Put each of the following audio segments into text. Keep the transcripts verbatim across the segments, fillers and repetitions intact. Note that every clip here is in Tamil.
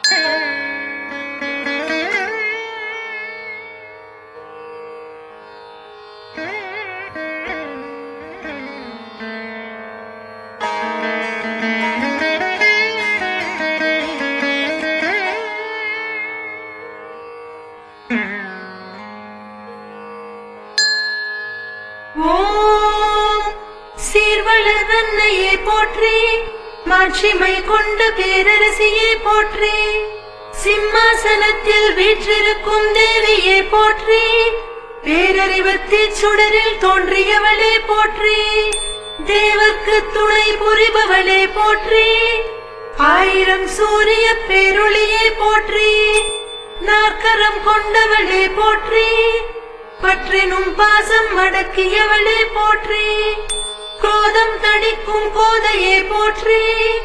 சீர்வளர்தன்னையே போற்றி, மாட்சிமை கொண்ட பேரரசியே போற்றி, சிம்மாசனத்தில் வீற்றிருக்கும் தேவியே போற்றி, பேரறிவத்தில் சுடரில் தோன்றியவளே போற்றி, தேவர்க்கு துணை புரிபவளே போற்றி, ஆயிரம் சூரிய பேரொளியே போற்றி, நாற்கரம் கொண்டவளே போற்றி, பற்றினும் பாசம் அடக்கியவளே போற்றி, கோதம் தணிக்கும் கோதையே போற்றி,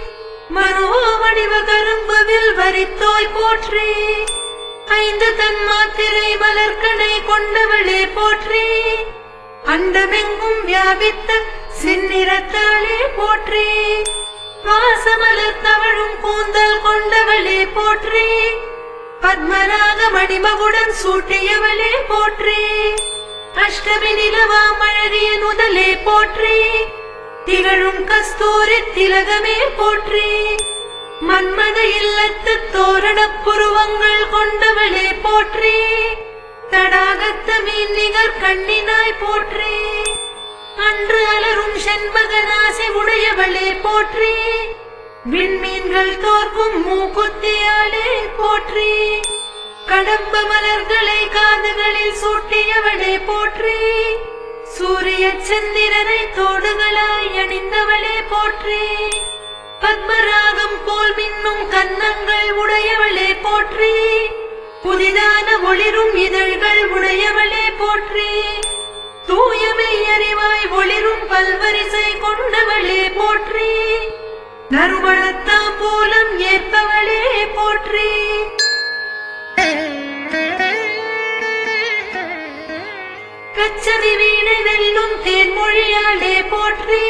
மனோவடிவ கரும்புவில் வரித்தோய் போற்றி, ஐந்து தன்மாத்திரை மலர்கனை கொண்டவளே போற்றி, அண்டமெங்கும் வியாபித்த செந்நிறத்தாளே போற்றி, வாசமலர் தவழும் கூந்தல் கொண்டவளே போற்றி, பத்மராக மணிமகுடன் சூட்டியவளே போற்றி, அஷ்டமி நிலவாமழகிய நுதலே போற்றி, திகழும் கஸ்தூரி திலகமே போற்றி, மன்மத இல்லத்து தோரணப் புருவங்கள் கொண்டவளே போற்றி, தடாகத்த மீன் நிகர் கண்ணினாய் போற்றி, அன்று அலரும் செண்பகநாசி உடையவளே போற்றி, விண்மீன்கள் தோற்கும் மூக்குத்தியாலே போற்றி, கடம்ப மலர்களை காதுகளில் சூட்டியவளே போற்றி, சூரிய சந்திரனை தோடுகளாய் அணிந்தவளே போற்றி, பத்மராகம் போல் மின்னும் கன்னங்கள் உடையவளே போற்றி, புதிதான ஒளிரும் இதழ்கள் உடையவளே போற்றி, தூயமை அறிவாய் ஒளிரும் பல்வரிசை கொண்டவளே போற்றி, நறுமணத்தாம்பூலம் ஏற்பவளே போற்றி, கச்சதி வீணை வெல்லும் தேன்மொழியாளே போற்றி,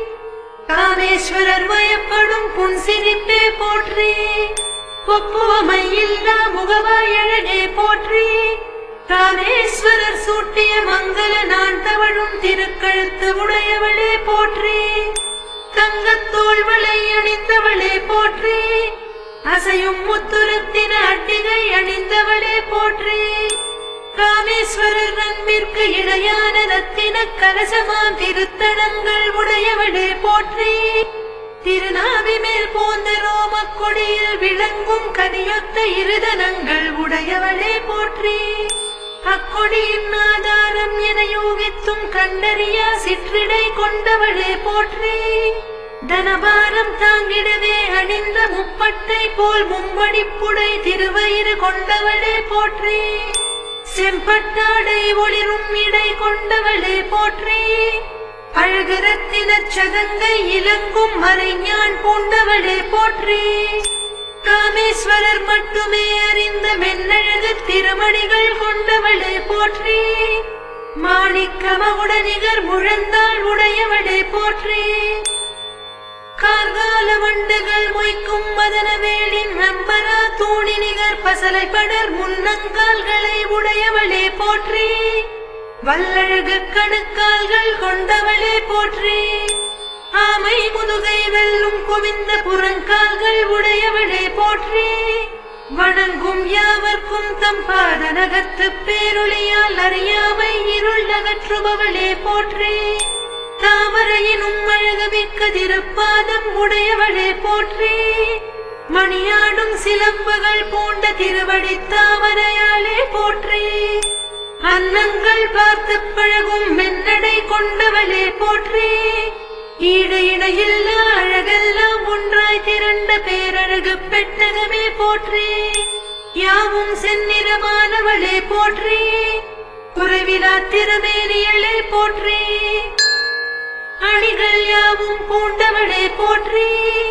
காமேஸ்வரர் வயப்படும் புன்சிரிப்பே போற்றி, ஒப்புவமையில்லா முகவாய் அழகே போற்றி, காமேஸ்வரர் சூட்டிய மங்கள நான் தவழும் திருக்கழுத்து உடையவளே போற்றி, தங்கத்தோள் வளை அணிந்தவளே போற்றி, அசையும் முத்துரத்தின அட்டிகை அணிந்தவளே போற்றி, காமேஸ்வரர் அன்பிற்கு இணையான ரத்தின கலசமாம் திருத்தடங்கள் உடையவளே போற்றி, திருநாவி மேல் போந்த ரோமக் கொடியில் விளங்கும் கனியொத்த இருதனங்கள் உடையவளே போற்றி, அக்கொடியின் ஆதாரம் என யூகித்தும் கண்டறியா சிற்றிடை கொண்டவளே போற்றி, தனபாரம் தாங்கிடவே அணிந்த முப்பட்டை போல் மும்மடிப்புடை திருவயிறு கொண்டவளே போற்றி, செம்பட்டாடை ஒளிரும் இடை கொண்டவளே போற்றி, அழகு ரத்தின சதங்கை இலங்கும் மறைஞான் பூண்டவளே போற்றி, காமேஸ்வரர் மட்டுமே அறிந்த மென்னழகு திருமணிகள் கொண்டவளே போற்றி, மாணிக்கமகுடனிகர் முழந்தாள் உடையவளே போற்றி, கார்கால வண்டுகள் மொய்க்கும் மதனவேளின் நம்பரா தூணி நிகர் பசலை படர் முன்னங்கால்களை உடையவளே போற்றி, வல்லழகு கணுக்கால்கள் கொண்டவளே போற்றி, ஆமை முதுகை வெல்லும் குவிந்த புறங்கால்கள் உடையவளே போற்றி, வணங்கும் யாவர்க்கும் தம் பாதனகத்து பேரொளியால் அறியாமை இருள் அகற்றுபவளே போற்றி, தாமரையினும் அழகுமிக்க திருப்பாதம் உடையவளே போற்றி, மணியாடும் சிலம்புகள் பூண்ட திருவடி தாமரையாளே போற்றி, அன்னங்கள் பார்த்து பழகும் மென்னடை கொண்டவளே போற்றி, ஈடு இணையில்லா அழகெல்லாம் ஒன்றாய் திரண்ட பேரழகு பெட்டகமே போற்றி, யாவும் செந்நிறமானவளே போற்றி, குறைவிலா திருமேனியளே போற்றி, அணிகள் யாவும் பூண்டவளே போற்றி,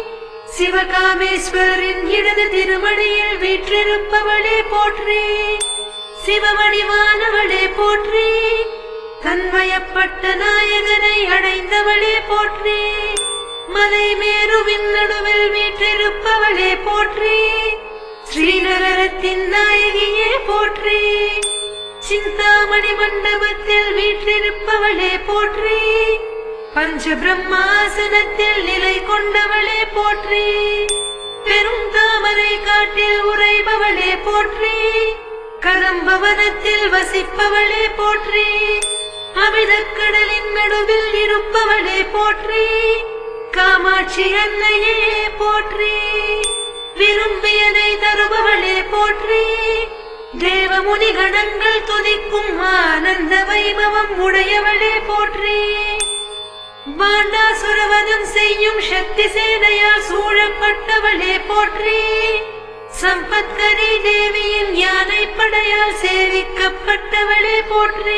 சிவகாமேஸ்வரின் இடது திருமணியில் வீற்றிருப்பவளே போற்றி, சிவவடிவானவளே போற்றி, தன்மயப்பட்ட நாயகனை அடைந்தவளே போற்றி, மலை மேருவின் நடுவில் வீற்றிருப்பவளே போற்றி, ஸ்ரீ வையகத்தின் நாயகியே போற்றி. சிந்தாமணி மண்டபத்தில் வீற்றிருப்பவளே போற்றி. பஞ்ச பிரம்மாசனத்தில் நிலை கொண்டவளே போற்றி. பெரும் தாமரை காட்டில் உறைபவளே போற்றி. கதம்பவனத்தில் வசிப்பவளே போற்றி. அமிர்தக்கடலின் நடுவில் இருப்பவளே போற்றி. காமாட்சி அன்னையே போற்றி. விரும்பியதை தருபவளே போற்றி. தேவமுனி கணங்கள் துதிக்கும் ஆனந்த வைபவம் உடையவளே போற்றி. பாண்டாசுரவதம் செய்யும் சக்தி சேனையால் சூழப்பட்டவளே போற்றி. சம்பத்கரி தேவியின் யானை படையால் சேவிக்கப்பட்டவளே போற்றி.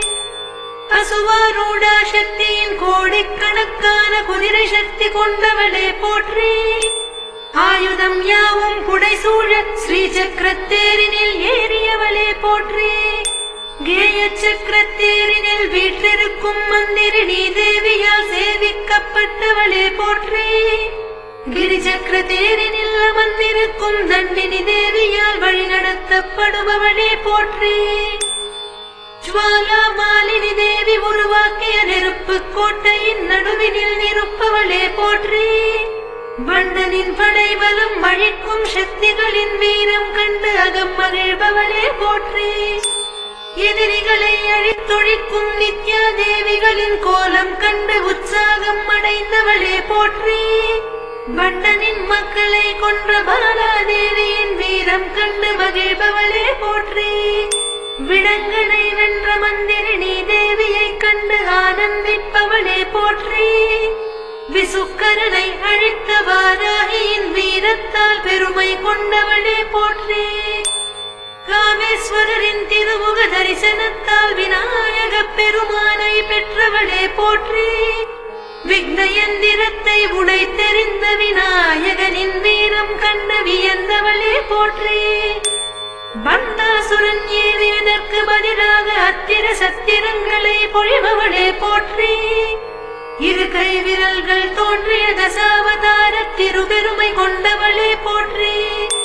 அசுவாரூடா சக்தியின் கோடிக்கணக்கான குதிரை சக்தி கொண்டவளே போற்றி. ஆயுதம் யாவும் புடைசூழ ஸ்ரீ சக்கரத்தேரினில் ஏறியவளே போற்றி. கேய சக்கரத்தேரினில் வீற்றிருக்கும் மந்திரினி தேவியால் சேவிக்கப்பட்டவளே போற்றி. கிரிசக்கர தேரினில் அமர்ந்திருக்கும் தண்டினி தேவியால் வழிநடத்தப்படுபவளே போற்றி. ஜுவாலா மாலினி தேவி உருவாக்கிய நெருப்பு கோட்டையின் நடுவினில் நிற்பவளே போற்றி. பண்டனின் படைபலம் அழிக்கும் சக்திகளின் வீரம் கண்டு அகம் மகிழ்பவளே போற்றி. எதிரிகளை அழித்தொழிக்கும் நித்யா தேவிகளின் கோலம் கண்டு உற்சாகம் அடைந்தவளே போற்றி. பண்டனின் மக்களை கொன்ற பாலாதேவியின் வீரம் கண்டு மகிழ்பவளே போற்றி. விடங்கனை வென்ற மந்திரினி தேவியை கண்டு ஆனந்திப்பவளே போற்றி. விசுக்கரனை அழித்த வாராகியின் வீரத்தால் பெருமை கொண்டவளே போற்றி. காமேஸ்வரரின் திருமுக தரிசனத்தால் விநாயக பெருமானை பெற்றவளே போற்றி. விக்னயந்திரத்தை உடைத்தெறிந்த விநாயகனின் வீரம் கண்டு வியந்தவளே போற்றி. பண்டாசுரன் ஏறியதற்கு பதிலாக அத்திர சத்திரங்களை பொழிபவளே போற்றி. இரு கை விரல்கள் தோன்றிய தசாவதார திருபெருமை கொண்டவளே போற்றி.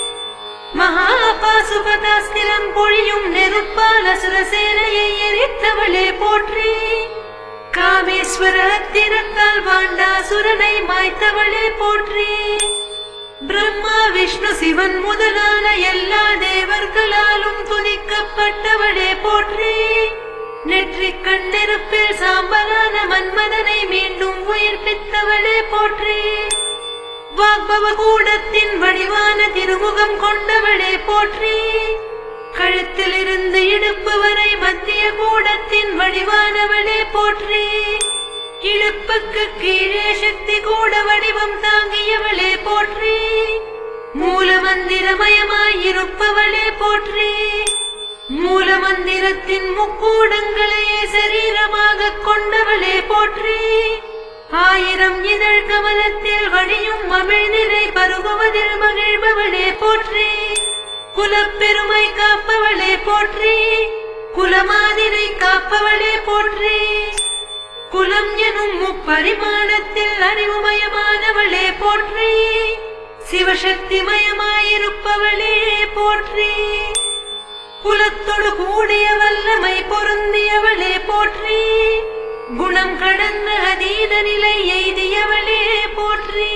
மகா பாசுபதாஸ்திரம் பொழியும் நெருப்பால் அசுர சேனையை எரித்தவளே போற்றி. காமேஸ்வர அத்திரத்தால் பாண்டாசுரனை மாய்த்தவளே போற்றி. பிரம்மா விஷ்ணு சிவன் முதலான எல்லா தேவர்களாலும் துதிக்கப்பட்டவளே போற்றி. நெற்றிக் கண்ணெருப்பில் சாம்பலான மன்மதனை மீண்டும் உயிர்ப்பித்தவளே போற்றி. வாக்பவ கூடத்தின் வடிவான திருமுகம் கொண்டவளே போற்றி. கழுத்தில் இருந்து இடுப்பு வரை மத்திய கூடத்தின் வடிவானவளே போற்றி. இடுப்புக்கு கீழே சக்தி கூட வடிவம் தாங்கியவளே போற்றி. மூல மந்திரமயமாயிருப்பவளே போற்றி. மூல மந்திரத்தின் முக்கூடங்களையே சரீரமாக கொண்டவளே போற்றி. ஆயிரம் இதழ் கமலத்தில் வழியும் அமிழ்நிறை பருகுவதில் மகிழ்பவளே போற்றி. குலப்பெருமை காப்பவளே போற்றி. குலமாதிரை காப்பவளே போற்றி. குலம் எனும் முப்பரிமாணத்தில் அறிவுமயமானவளே போற்றி. சிவசக்தி மயமாயிருப்பவளே போற்றி. குலத்தோடு கூடிய வல்லமை பொருந்தியவளே போற்றி. குணம் கடந்த அதீத நிலை எய்தியவளே போற்றி.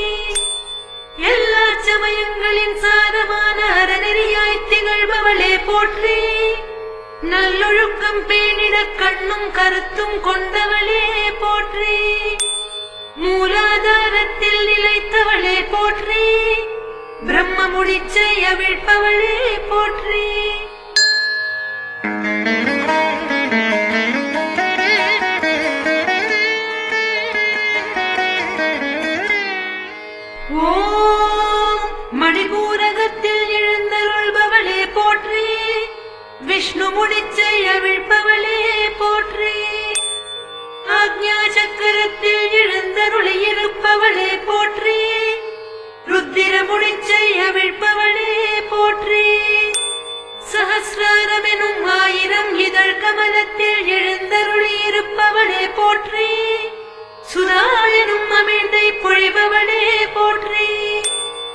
எல்லா சமயங்களின் சாரமான அறநெறியாய் திகழ்பவளே போற்றி. நல்லொழுக்கம் பேணிட கண்ணும் கருத்தும் கொண்டவளே போற்றி. மூலாதாரத்தில் நிலைத்தவளே போற்றி. பிரம்ம முடிச்சை அவிழ்ப்பவளே போற்றி. ஓம் மணிபூரகத்தில் எழுந்தருள்பவளே போற்றி. விஷ்ணு முடிச்சை அவிழ்ப்பவளே போற்றி. ஆக்ஞா சக்கரத்தில் எழுந்தருளி இருப்பவளே போற்றி. ருத்திர முடிச்சை அவிழ்ப்பவளே போற்றி. சஹஸ்ராரம் எனும் ஆயிரம் இதழ் கமலத்தில் எழுந்தருளி இருப்பவளே போற்றி. சுதா எனும் அமிழ்தை பொழிபவளே போற்றி.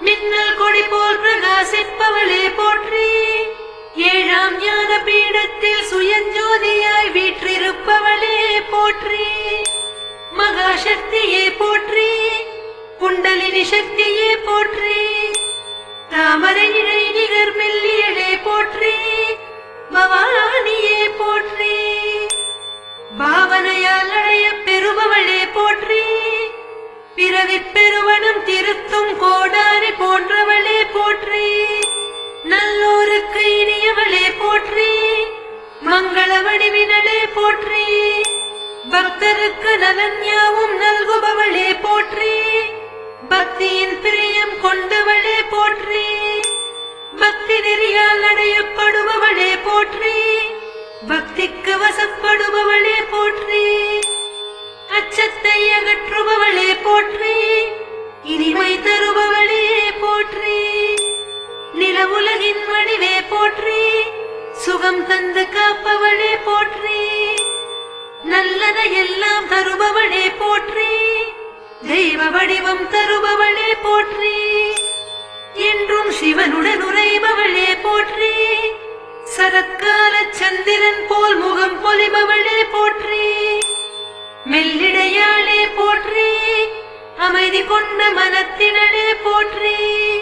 மின்னல் கொடி போல் பிரகாசிப்பவளே போற்றி. ஏழாம் ஞான பீடத்தில் சுயஞ்சோதியாய் வீற்றிருப்பவளே போற்றி. மகாசக்தியே போற்றி. குண்டலினி சக்தியே போற்றி. தாமரை இழை நிகர் மெல்லியலே போற்றி. பவானியே போற்றி. பாவனையால் அடைய பெறுபவளே போற்றி. பிறவி பெருவனம் திருத்தும் கோடாரி போன்றவளே போற்றி. நல்லோருக்கு இனியவளே போற்றி. மங்கள வடிவினளே போற்றி. பக்தருக்கு நலன் யாவும் நல்குபவளே போற்றி. பக்தியின் பிரியம் கொண்டவளே போற்றி. பக்தி நெறியால் அடையப்படுபவளே போற்றி. பக்திக்கு வசப்படுபவளே போற்றி. அச்சத்தை அகற்றுபவளே போற்றி. இனிமை தருபவளே போற்றி. நிலவுலகின் வடிவே போற்றி. சுகம் தந்து காப்பவளே போற்றி. நல்லதை எல்லாம் தருபவளே போற்றி. தெய்வ வடிவம் தருபவளே போற்றி. என்றும் சிவனுடன் உறைபவளே போற்றி. சரத்கால சந்திரன் போல் முகம் பொலிபவளே போற்றி. மெல்லிடையாளே போற்றி. அமைதி கொண்ட மனத்தினளே போற்றி.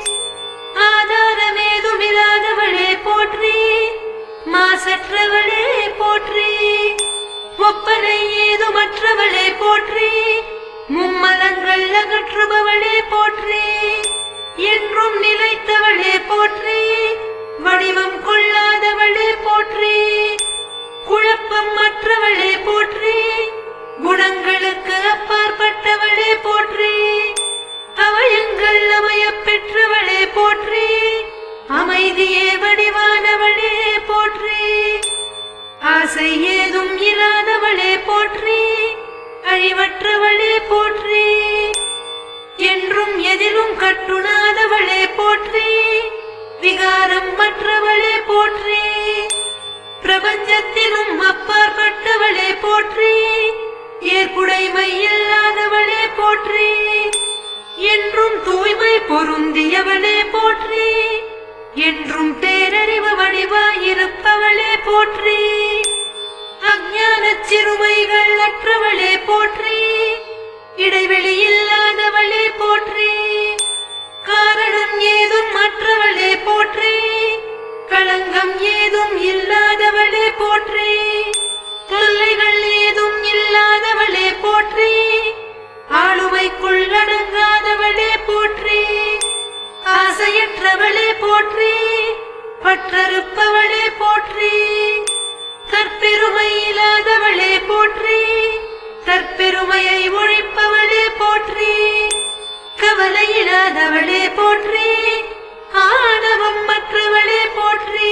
ஆதாரமேதுமில்லாதவளே போற்றி. மாசற்றவளே போற்றி. ஒப்பனை ஏதுமற்றவளே போற்றி. மும்மலங்கள் அகற்றுபவளே போற்றி. என்றும் நிலைத்தவளே போற்றி. வடிவம் கொள்ளாதவளே போற்றி. குழப்பம் மற்றவளே போற்றி. குணங்களுக்கு அப்பாற்பட்டவளே போற்றி. அவயங்கள் அமைய பெற்றவளே போற்றி. அமைதியே வடிவானவளே போற்றி. ஆசை ஏதும் இல்லாதவளே போற்றி. அழிவற்றவளே போற்றி. என்றும் எதிலும் கட்டுணாதவளே போற்றி. விகாரம் மற்றவளே போற்றி. பிரபஞ்சத்திலும் அப்பாற்பட்டவளே போற்றி. ஏற்புடைமை இல்லாதவளே போற்றி. என்றும் தூய்மை பொருந்தியவளே போற்றி. என்றும் பேரறிவு வடிவாயிருப்பவளே போற்றி. அஞ்ஞான சிறுமைகள் அற்றவளே போற்றி. இடைவெளி இல்லாதவளே போற்றி. காரணம் ஏதும் மற்றவளே போற்றி. களங்கம் ஏதும் இல்லாதவளே போற்றி. தொல்லைகள் ஏதும் இல்லாதவளே போற்றி. ஆளுமைக்குள்ளடங்காதவளே போற்றி. ஆசையற்றவளே போற்றி. பற்றறுப்பவளே போற்றி. தற்பெருமை இல்லாதவளே போற்றி. தற்பெருமையை ஒழிப்பவளே போற்றி. கவலை இல்லாதவளே போற்றி. ஆணவம் மற்றவளே போற்றி.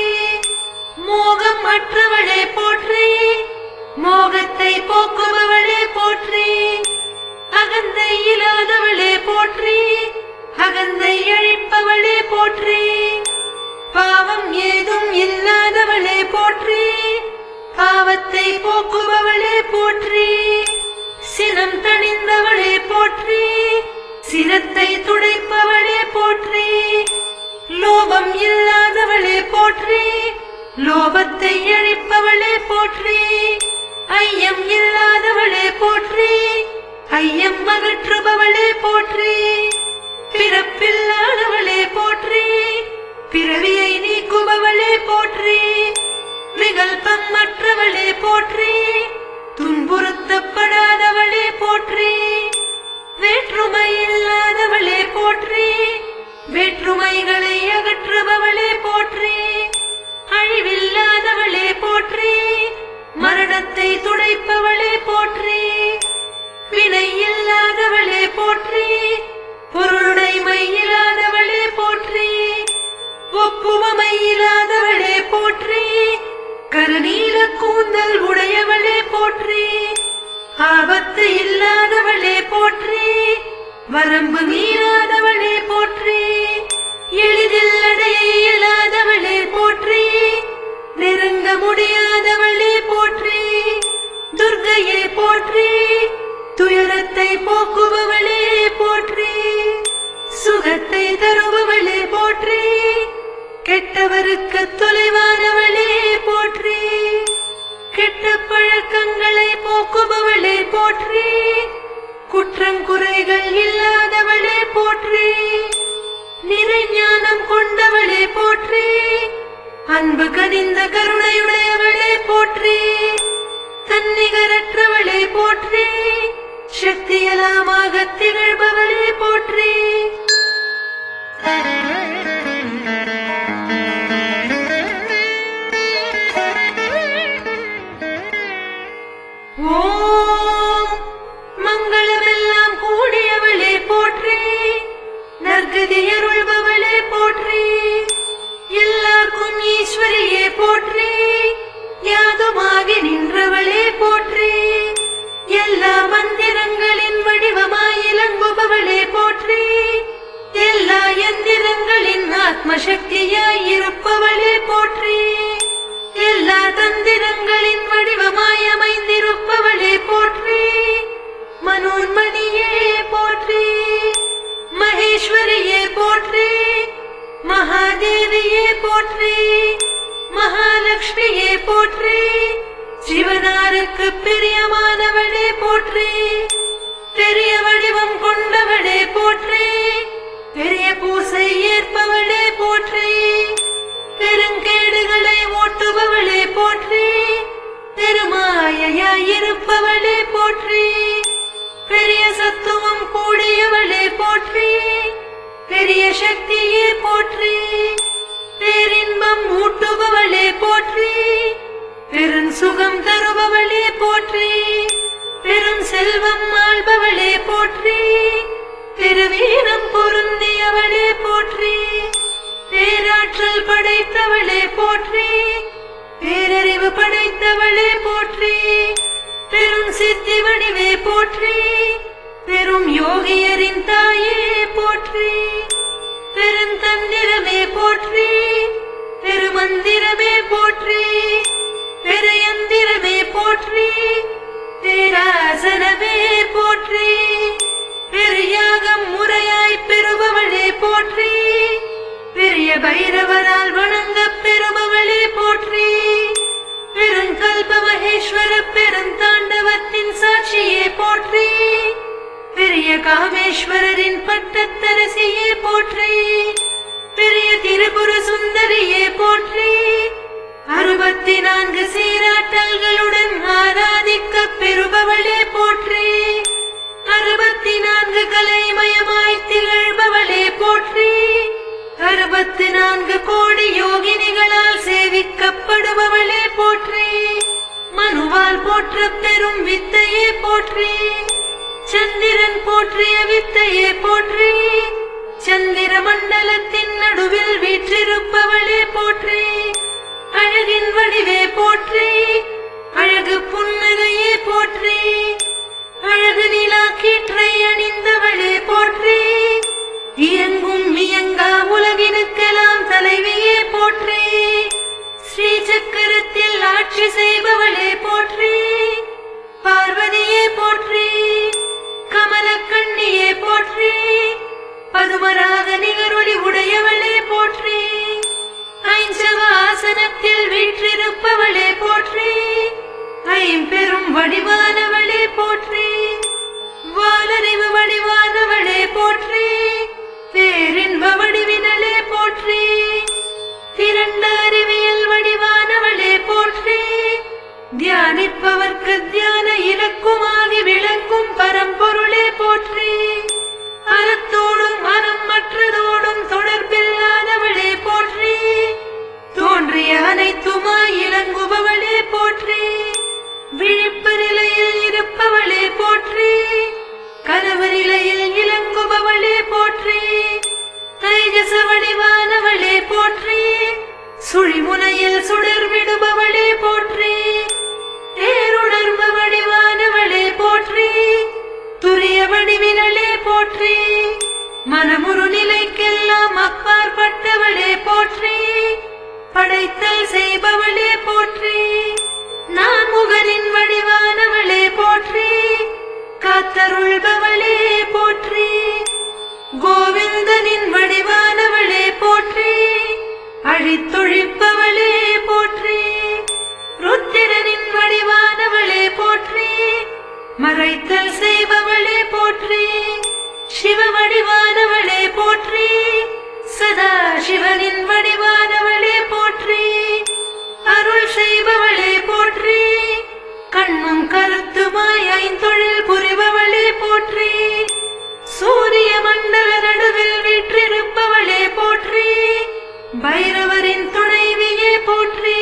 மோகம் மற்றவளே போற்றி. மோகத்தை போக்குபவளே போற்றி. அகந்தை இல்லாதவளே போற்றி. அகந்தை அழிப்பவளே போற்றி. பாவம் ஏதும் இல்லாதவளே போற்றி. பாவத்தை போக்குபவளே போற்றி. சினம் தணிந்தவளே போற்றி. சினத்தை துடைப்பவளே போற்றி. லோபம் இல்லாதவளே போற்றி. லோபத்தை அழிப்பவளே போற்றி. ஐயம் இல்லாதவளே போற்றி. ஐயம் அகற்றுபவளே போற்றி. பிறப்பில்லாதவளே போற்றி. பிறவியை நீக்குபவளே போற்றி. விகல்பம் மற்றவளே போற்றி. துன்புறுத்தப்படாதவளே போற்றி. வேற்றுமை இல்லாதவளே போற்றி. வேற்றுமைகளை அகற்றுபவளே போற்றி. அழிவில்லாதவளே போற்றி. மரணத்தை துடைப்பவளே போற்றி. வினை இல்லாதவளே போற்றி. பொருளுடைமை இல்லாதவளே போற்றி. ஒப்புவமை இல்லாதவளே போற்றி. கருநீல கூந்தல் உடையவளே போற்றி. ஆபத்து இல்லாதவளே போற்றி. வரம்பு மீறாதவளே போற்றி. எளிதில் அடைய இயலாதவளே போற்றி. நெருங்க முடியாதவளே போற்றி. துர்க்கையே போற்றி. துயரத்தை போக்குபவளே போற்றி. சுகத்தை தருபவளே போற்றி, கெட்டவருக்கு தொலைவானவளே போற்றி, கெட்ட பழக்கங்களை போக்குபவளே போற்றி, குற்றங்குறைகள் இல்லாதவளே போற்றி, நிறைஞானம் கொண்டவளே போற்றி, அன்பு கனிந்த கருணையுடையவளே போற்றி, தன்னிகரற்றவளே போற்றி, சக்தியலாமாக திகழ்பவளே போற்றி. ஓம் மங்களமெல்லாம் கூடியவளே போற்றி, நற்கதியருள்பவளே போற்றி, எல்லாருக்கும் ஈஸ்வரியே போற்றி, யாதுமாகி நின்றவளே போற்றி, எல்லா மந்திரங்களின் வடிவமாய் இலங்குபவளே போற்றி, எல்லா எந்திரங்களின் ஆத்மசக்தியாய் இருப்பவளே போற்றி, எல்லா தந்திரங்களின் வடிவமாய் அமைந்திருப்பவளே போற்றி, மனோன்மணியே போற்றி, மகேஸ்வரியே போற்றி, மகாதேவியே போற்றி, மகாலட்சுமியே போற்றி, சிவனாருக்கு பிரியமானவளே போற்றி, பெரிய வடிவம் கொண்டவளே போற்றி, பெரிய பூசை ஏற்பவளே போற்றி, பெருங்கேடுகளை ஓட்டுபவளே போற்றி, பெருமாயையாயிருப்பவளே போற்றி, பெரிய சத்துவம் கூடியவளே போற்றி, பெரிய சக்தியே போற்றி, பேரின்பம் ஊட்டுபவளே போற்றி, பெரும் சுகம் தருபவளே போற்றி, பெரும் செல்வம் ஆள்பவளே போற்றி, பெருவீரம் பொருந்தியவளே போற்றி, பேராற்றல் படைத்தவளே போற்றி, பேரறிவு படைத்தவளே போற்றி, பெரும் சித்தி வடிவே போற்றி, பெரும் யோகியரின் தாயே போற்றி, பெருந்தந்திரமே போற்றி, பெருமந்திரமே போற்றி, பெரியந்திரமே போற்றி, பேராசனமே போற்றி, பெரியாகம் முறையாய் பெறுபவளே போற்றி, பெரிய பைரவரால் வணங்கப் பெறுபவளே போற்றி, பெருங்கல்ப மகேஸ்வர பெருந்தாண்டவத்தின் சாட்சியே போற்றி, பெரிய காமேஸ்வரரின் பட்டத்தரசியே போற்றி, பெரிய திரிபுர சுந்தரியே போற்றி, அறுபத்தி நான்கு சீராட்டல்களுடன் ஆராதிக்கப் பெறுபவளே போற்றி, அறுபத்தி நான்கு கலைமயமாய் திகழ்பவளே போற்றி, அறுபத்தி நான்கு கோடி யோகினிகளால் சேவிக்கப்படுபவளே போற்றி, மனுவால் போற்ற பெரும் வித்தையே போற்றி, சந்திரன் போற்றிய வித்தையே போற்றி, சந்திர மண்டலத்தின் நடுவில் வீற்றிருப்பவளே போற்றி, அழகின் வடிவே போற்றி, அழகு புன்னகையே போற்றி, அழகு நிலா கீற்றை அணிந்தவளே போற்றி, இயங்கும் இயங்கா உலகினுக்கெல்லாம் தலைவியே போற்றி, ஸ்ரீ சக்கரத்தில் ஆட்சி செய்பவளே போற்றி, பார்வதியே போற்றி, கமலக்கண்ணியே போற்றி, பதுமராக நிகரொளி உடையவளே போற்றி, ஐஞ்சவ ஆசனத்தில் வீற்றிருப்பவளே போற்றி, ஐம்பெரும் வடிவானவளே போற்றி, வாலறிவு வடிவானவளே போற்றி, பேரின்ப வடிவினளே போற்றி, திரண்ட அறிவியல் வடிவானவளே போற்றி, தியானிப்பவர்க்கு தியான இலக்குமாகி விளங்கும் பரம்பொருளே போற்றி, அறத்தோடும் அறம் மற்றதோடும் தொடர்பில்லாதவளே போற்றி, தோன்றிய அனைத்துமாய் இலங்குபவளே போற்றி, விழிப்பு நிலையில் இருப்பவளே போற்றி, கனவு நிலையில் இலங்குபவளே போற்றி, தைஜச வடிவானவளே போற்றி, சுழிமுனையில் சுடர் விடுபவளே போற்றி, தேருணர்வு வடிவானவளே போற்றி, துரிய வடிவினளே போற்றி, மனமுரு நிலைக்கெல்லாம் அப்பாற்பட்டவளே போற்றி, படைத்தல் செய்பவளே போற்றி, நான்முகனின் வடிவானவளே போற்றி, காத்தருள்பவளே போற்றி, கோவிந்தனி சதாசிவனின் வடிவானவளே போற்றி, அருள் செய்பவளே போற்றி, கண்ணும் கருத்துமாய் ஐந்தொழில் புரிபவளே போற்றி, சூரிய மண்டல நடுவில் வீற்றிருப்பவளே போற்றி, பைரவரின் துணைவியே போற்றி,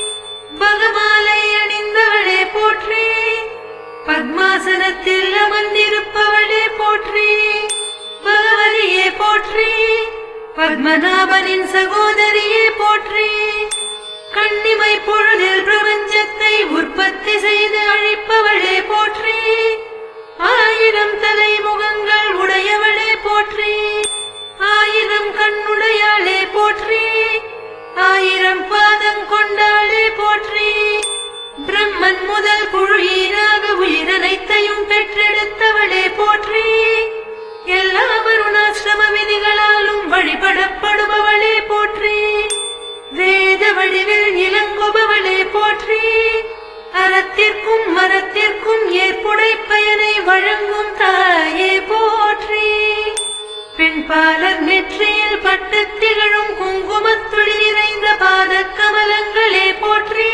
பகமாலை அணிந்தவளே போற்றி, பத்மாசனத்தில் அமர்ந்திருப்பவளே போற்றி, பகவதியே போற்றி, பத்மநாபனின் சகோதரியே போற்றி, கண்ணிமை பொழுதில் பிரபஞ்சத்தை உற்பத்தி செய்து அழிப்பவளே போற்றி, ஆயிரம் தலை முகங்கள் உடையவளே போற்றி, ஆயிரம் கண்ணுடையாளே போற்றி, ஆயிரம் பாதம் கொண்டாளே போற்றி, பிரம்மன் முதல் புழுயீராக உயிரனைத்தையும் பெற்றெடுத்தவளே போற்றி, எல்லா வருணாசிரம விதிகளாலும் வழிபடப்படுபவளே போற்றி, வேத வடிவில் இளங்குபவளே போற்றி, அறத்திற்கும் மரத்திற்கும் ஏற்புடை பயனை வழங்கும் தாயே போற்றி, பெண்பாலர் நெற்றியில் பட்டு திகழும் குங்குமத்துளி நிறைந்த பாத கமலங்களே போற்றி,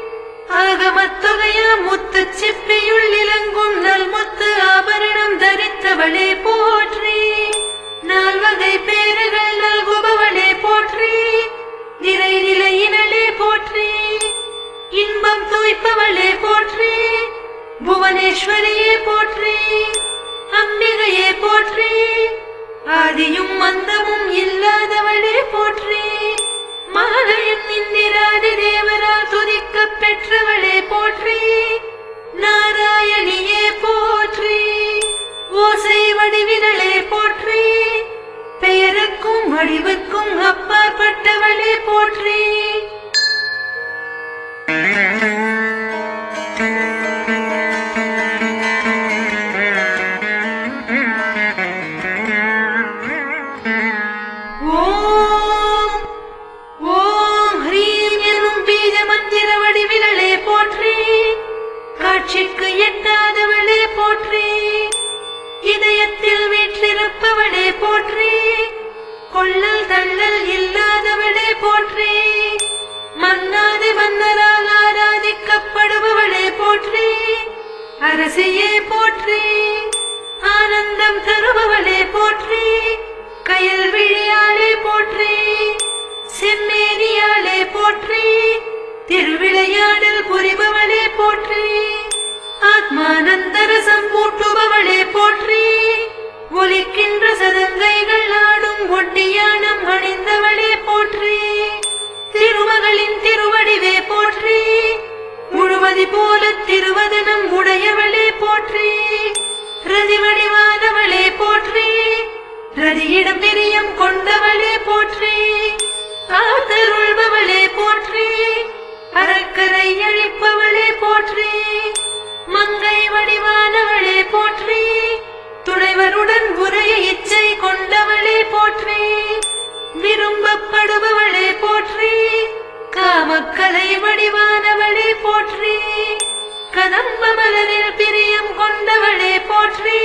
ஆகமத்தொகையா முத்து சிப்பியுள் இலங்கும் நல்முத்து ஆபரணம் தரித்தவளே போற்றி, நால்வகை பேறுகள் நல்குபவளே போற்றி, நிறை நிலையினளே போற்றி, இன்பம் தூய்ப்பவளே போற்றி, புவனேஸ்வரியே போற்றி, அம்பிகையே போற்றி, ஆதியும் மந்தமும் இல்லாதவளே போற்றி, மாலையின் இந்திராதி தேவரால் துதிக்கப் பெற்றவளே போற்றி, நாராயணியே போற்றி, ஓசை வடிவினளே போற்றி, பெயருக்கும் வடிவுக்கும் அப்பாற்பட்டவளே போற்றி, காட்சிக்கு எட்டாதவளே போற்றி, இதயத்தில் வீற்றிருப்பவளே போற்றி, கொள்ளல் தள்ளல் இல்லாதவளே போற்றி, மன்னாதி மன்னரால் ஆராதிக்கப்படுபவளே போற்றி, அரசியே போற்றி, ஆனந்தம் தருபவளே போற்றி, கயல் விழியாளே போற்றி, செம்மேனியாளே போற்றி, திருவிளையாடல் புரிபவளே போற்றி, ஆத்மானந்தரசம் மூட்டுபவளே போற்றி, ஒலிக்கின்ற சதங்கைகள் ஆடும் ஒட்டியானம் அணிந்தவளே போற்றி, திருமகளின் திருவடிவே போற்றி, முழுவதி போல திருவதனம் உடையவளே போற்றி, ரதிவடிவானவளே போற்றி, ரதியிடம் பிரியம் கொண்டவளே போற்றி, காத்தருள்பவளே போற்றி, அறக்கரை அழிப்பவளே போற்றி, மங்கை வடிவானவளே போற்றி, துணைவருடன் உரைய இச்சை கொண்டவளே போற்றி, விரும்பப்படுபவளே போற்றி, காமக்கலை வடிவானவளே போற்றி, கதம்ப மலரில் பிரியம் கொண்டவளே போற்றி,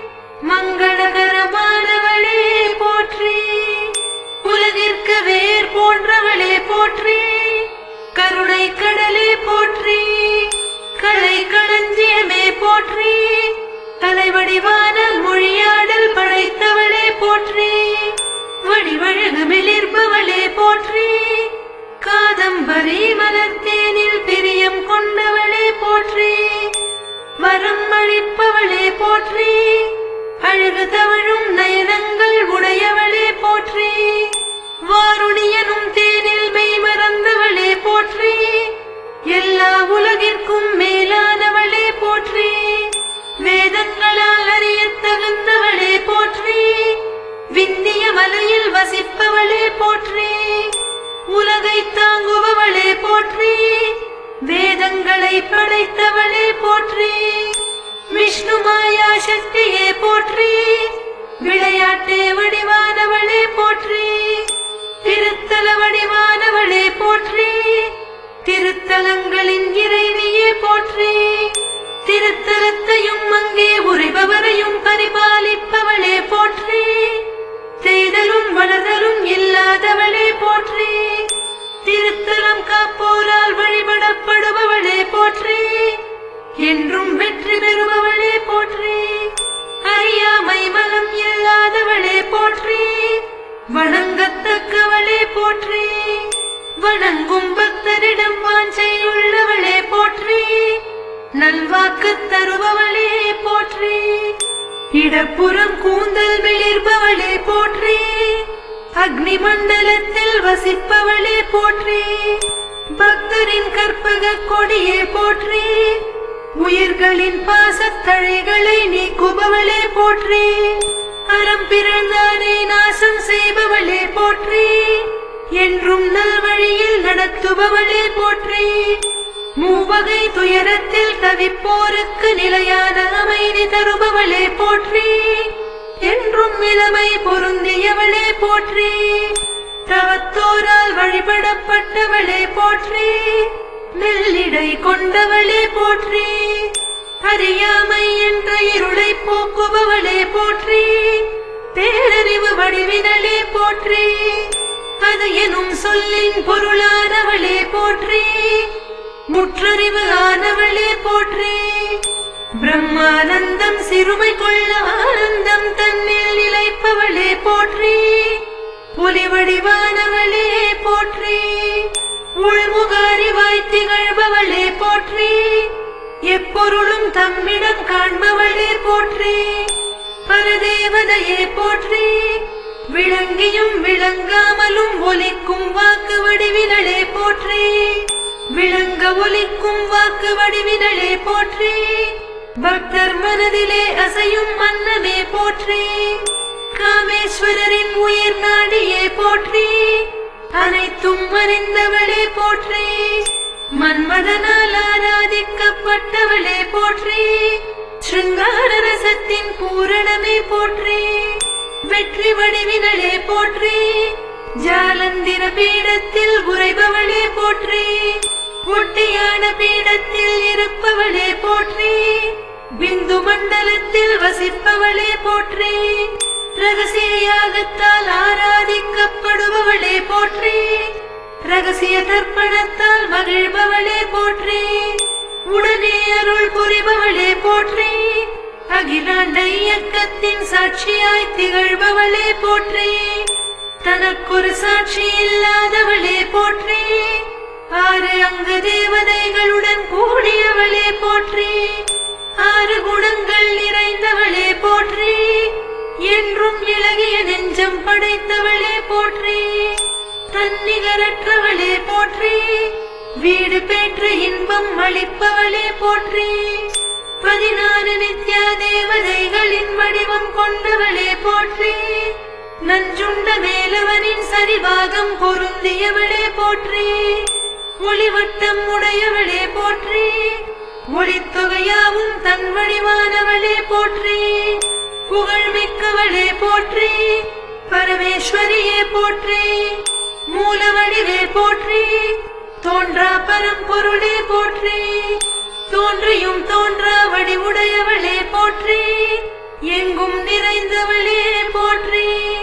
மங்களகரமானவளே போற்றி, உலகிற்கு வேர் போன்றவளே போற்றி, கருணை கடலே போற்றி, கலை களஞ்சியமே போற்றி, தலைவடிவான மொழியாடல் படைத்தவளே போற்றி, வடிவழகு மிளிர்பவளே போற்றி, காதம்பரி மலர்த்தேனில் பிரியம் கொண்டவளே போற்றி, வரம் அளிப்பவளே போற்றி, அழகு தவழும் நயனங்கள் உடையவளே போற்றி, வாருணியனும் தேனில் மெய் மறந்தவளே போற்றி, எல்லா உலகிற்கும் மேலானவளே போற்றி, வேதங்களால் அறியத் தகுந்தவளே போற்றி, விந்திய மலையில் வசிப்பவளே போற்றி, உலகை தாங்குபவளே போற்றி, வேதங்களை படைத்தவளே போற்றி, விஷ்ணு மாயா சக்தியே போற்றி, விளையாட்டே வடிவானவளே போற்றி, திருத்தல வடிவானவளே போற்றி, திருத்தலங்களின் இறைவியே போற்றி, திருத்தலத்தையும் அங்கே உரைபவரையும் பரிபாலிப்பவளே போற்றி, தேடலும் மலர்களும் இல்லாதவளே போற்றி. திருத்தலம் காப்போரால் வழிபடப்படுபவளே போற்றி. என்றும் வெற்றி பெறுபவளே போற்றி. அறியாமை மனம் இல்லாதவளே போற்றி. வணங்கத்தக்கவளே போற்றி. வணங்கும் பக்தரிடம் வாஞ்சையுள்ளவளே போற்றி. நல்வாக்கு தருபவளே போற்றி. இடப்புறம் கூந்தல் மிளிர்பவளே போற்றி. அக்னி மண்டலத்தில் வசிப்பவளே போற்றி. பக்தரின் கற்பக கொடியே போற்றி. உயிர்களின் பாசத்தழைகளை நீக்குபவளே போற்றி. அறம் பிறந்தாரை நாசம் செய்பவளே போற்றி. என்றும் நல்வழியில் நடத்துபவளே போற்றி. மூவகை துயரத்தில் தவிப்போருக்கு நிலையான அமைதி தருபவளே போற்றி. என்றும் இளமை பொருந்தியவளே போற்றி. தவத்தோரால் வழிபடப்பட்டவளே போற்றி. மெல்லிடை கொண்டவளே போற்றி. அறியாமை என்ற இருளை போக்குபவளே போற்றி. பேரறிவு வடிவினளே போற்றி. அது எனும் சொல்லின் பொருளானவளே போற்றி. முற்றறிவு ஆனவளே போற்றி. பிரம்மானந்தம் சிறுமை கொள்ள ஆனந்தம் தன்னில் நிலைப்பவளே போற்றி. புலி வடிவானவளே போற்றி. உள்முகாரிவாய் திகழ்பவளே போற்றி. எப்பொருளும் தம்மிடம் காண்பவளே போற்றி. பரதேவதையே போற்றி. விளங்கியும் விளங்காமலும் ஒலிக்கும் வாக்கு வடிவினளே போற்றி. விளங்க ஒலிக்கும் வாக்கு வடிவினளே போற்றி. பக்தர் மனதிலே அசையும் அன்னமே போற்றி. காமேஸ்வரரின் உயிர் நாடியே போற்றி. அனைத்தும் அறிந்தவளே போற்றி. மன்மதனால் ஆராதிக்கப்பட்டவளே போற்றி. சிருங்கார ரசத்தின் பூரணமே போற்றி. வெற்றி வடிவினளே போற்றி. ஜாலந்திர பீடத்தில் உறைபவளே போற்றி. ஒட்டியான பீடத்தில் இருப்பவளே போற்றி. பிந்து மண்டலத்தில் வசிப்பவளே போற்றி. ரகசிய யாகத்தால் ஆராதிக்கப்படுபவளே போற்றி. ரகசிய தர்ப்பணத்தால் மகிழ்பவளே போற்றி. உடனே அருள் புரிபவளே போற்றி. அகிலாண்ட இயக்கத்தின் சாட்சியாய் திகழ்பவளே போற்றி. தனக்கொரு சாட்சி இல்லாதவளே போற்றி. ஆறு அங்கு தேவதைகளுடன் கூடியவளே போற்றி. ஆறு குணங்கள் நிறைந்தவளே போற்றி. என்றும் இளகிய நெஞ்சம் படைத்தவளே போற்றி. தன்னிகரற்றவளே போற்றி. வீடு பெற்று இன்பம் அளிப்பவளே போற்றி. பதினாறு நித்யா தேவதைகளின் வடிவம் கொண்டவளே போற்றி. நஞ்சுண்ட மேலவனின் சரிபாகம் பொருந்தியவளே போற்றி. ஒளிவட்டம் உடையவளே போற்றி. ஒளித்தொகையாவும் தன் வடிவானவளே போற்றி. புகழ்மிக்கவளே போற்றி. பரமேஸ்வரியே போற்றி. மூல வடிவே போற்றி. தோன்றா பரம்பொருளே போற்றி. தோன்றியும் தோன்றா வடிவுடையவளே போற்றி. எங்கும் நிறைந்தவளே போற்றி.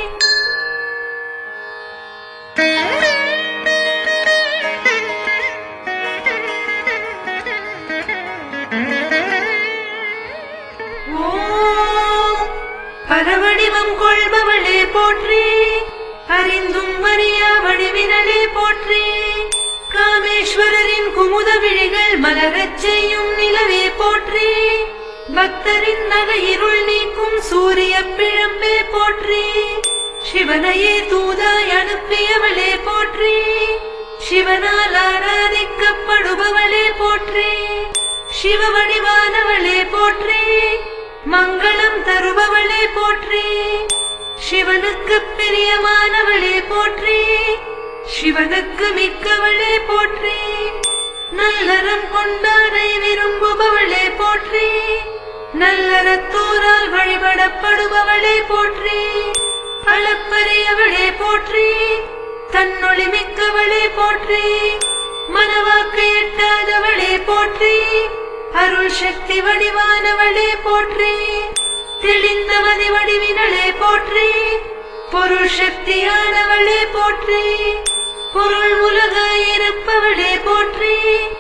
ஓம் பரவடிவம் கொள்பவளே போற்றி. அறிந்தும் அறியா வடிவினளே போற்றி. காமேஸ்வரரின் குமுத விழிகள் மலரச் செய்யும் நிலவே போற்றி. பக்தரின் நக இருள் நீக்கும் சூரிய பிழம்பே போற்றி. சிவனையே தூதாய் அனுப்பியவளே போற்றி. சிவனால் ஆராதிக்கப்படுபவளே போற்றி. சிவ வடிவானவளே போற்றி. மங்களம் தருபவளே போற்றி. சிவனுக்கு பிரியமானவளே போற்றி. சிவனுக்கு மிக்கவளே போற்றி. நல்லறம் கொண்டாரை விரும்புபவளே போற்றி. நல்லறத்தோரால் வழிபடப்படுபவளே போற்றி. அளப்பரியவளே போற்றி. தன்னொளி மிக்கவளே போற்றி. மனவாக்கு எட்டாதவளே போற்றி. அருள் சக்தி வடிவானவளே போற்றி. தெளிந்த மதி வடிவினளே போற்றி. பொருள் சக்தியானவளே போற்றி, பொருள் உலகாயிருப்பவளே போற்றி,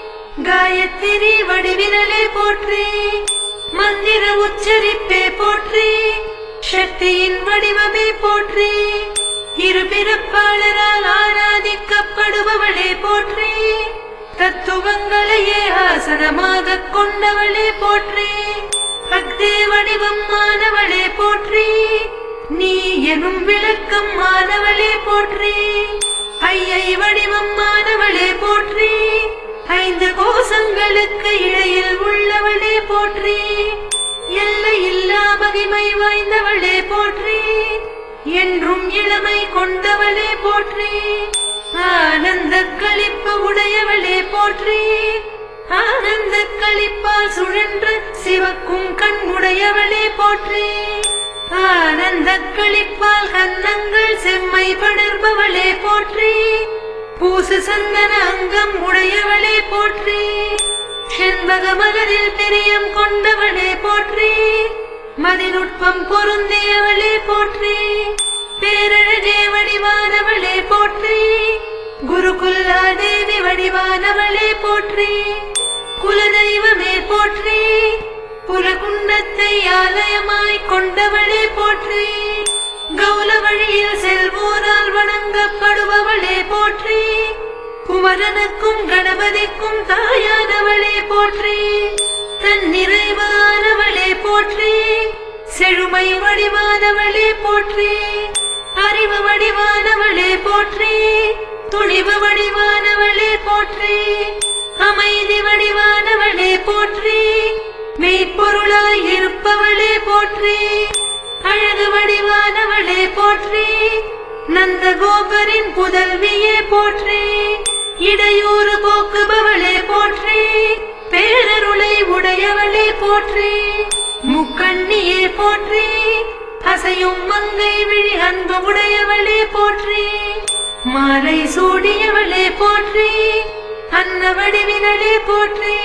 காயத்ரி வடிவினலே போற்றி, மந்திர உச்சரிப்பே போற்றி, சக்தியின் வடிவமே போற்றி, இருபிறப்பாளரால் ஆராதிக்கப்படுபவளே போற்றி, தத்துவங்களையே ஆசனமாக கொண்டவளே போற்றி, அக்தே வடிவம் மானவளே போற்றி, நீ எனும் விளக்கம் மானவளே போற்றி, ஐயை வடிவம் மானவளே போற்றி, ஐந்து கோசங்களுக்கு இடையில் உள்ளவளே போற்றி, எல்லையில்லா மகிமை வாய்ந்தவளே போற்றி, என்றும் இளமை கொண்டவளே போற்றி, ஆனந்த களிப்பு உடையவளே போற்றி, ஆனந்த களிப்பால் சுழன்று சிவக்கும் கண் உடையவளே போற்றி, ஆனந்த களிப்பால் கன்னங்கள் செம்மை படர்பவளே போற்றி, பூசு சந்தன அங்கம் உடையவளே போற்றி, செண்பக மலரில் பிரியம் கொண்டவளே போற்றி, மதிநுட்பம் பொருந்தியவளே போற்றி, பேரழகே வடிவானவளே போற்றி, குருகுல்லா தேவி வடிவானவளே போற்றி, குலதெய்வமே போற்றி, புலகுண்டத்தை ஆலயமாய் கொண்டவளே போற்றி, கௌல வழியில் செல்வோரால் வணங்கப்படுபவளே போற்றி, குமரனுக்கும் கணபதிக்கும் தாயானவளே போற்றி, தன் நிறைவானவளே போற்றி, செழுமை வடிவானவளே போற்றி, அறிவு வடிவானவளே போற்றி, துணிவு வடிவானவளே போற்றி, அமைதி வடிவானவளே போற்றி, மெய்ப்பொருளாய் இருப்பவளே போற்றி, அழகு வடிவானவளே போற்றி, நந்த கோபரின் புதல்வியே போற்றி, இடையூறு போக்குபவளே போற்றி, பேரருளை உடையவளே போற்றி, முக்கண்ணியே போற்றி, அசையும் மங்கை விழி அன்பு உடையவளே போற்றி, மாலை சூடியவளே போற்றி, அன்ன வடிவினளே போற்றி,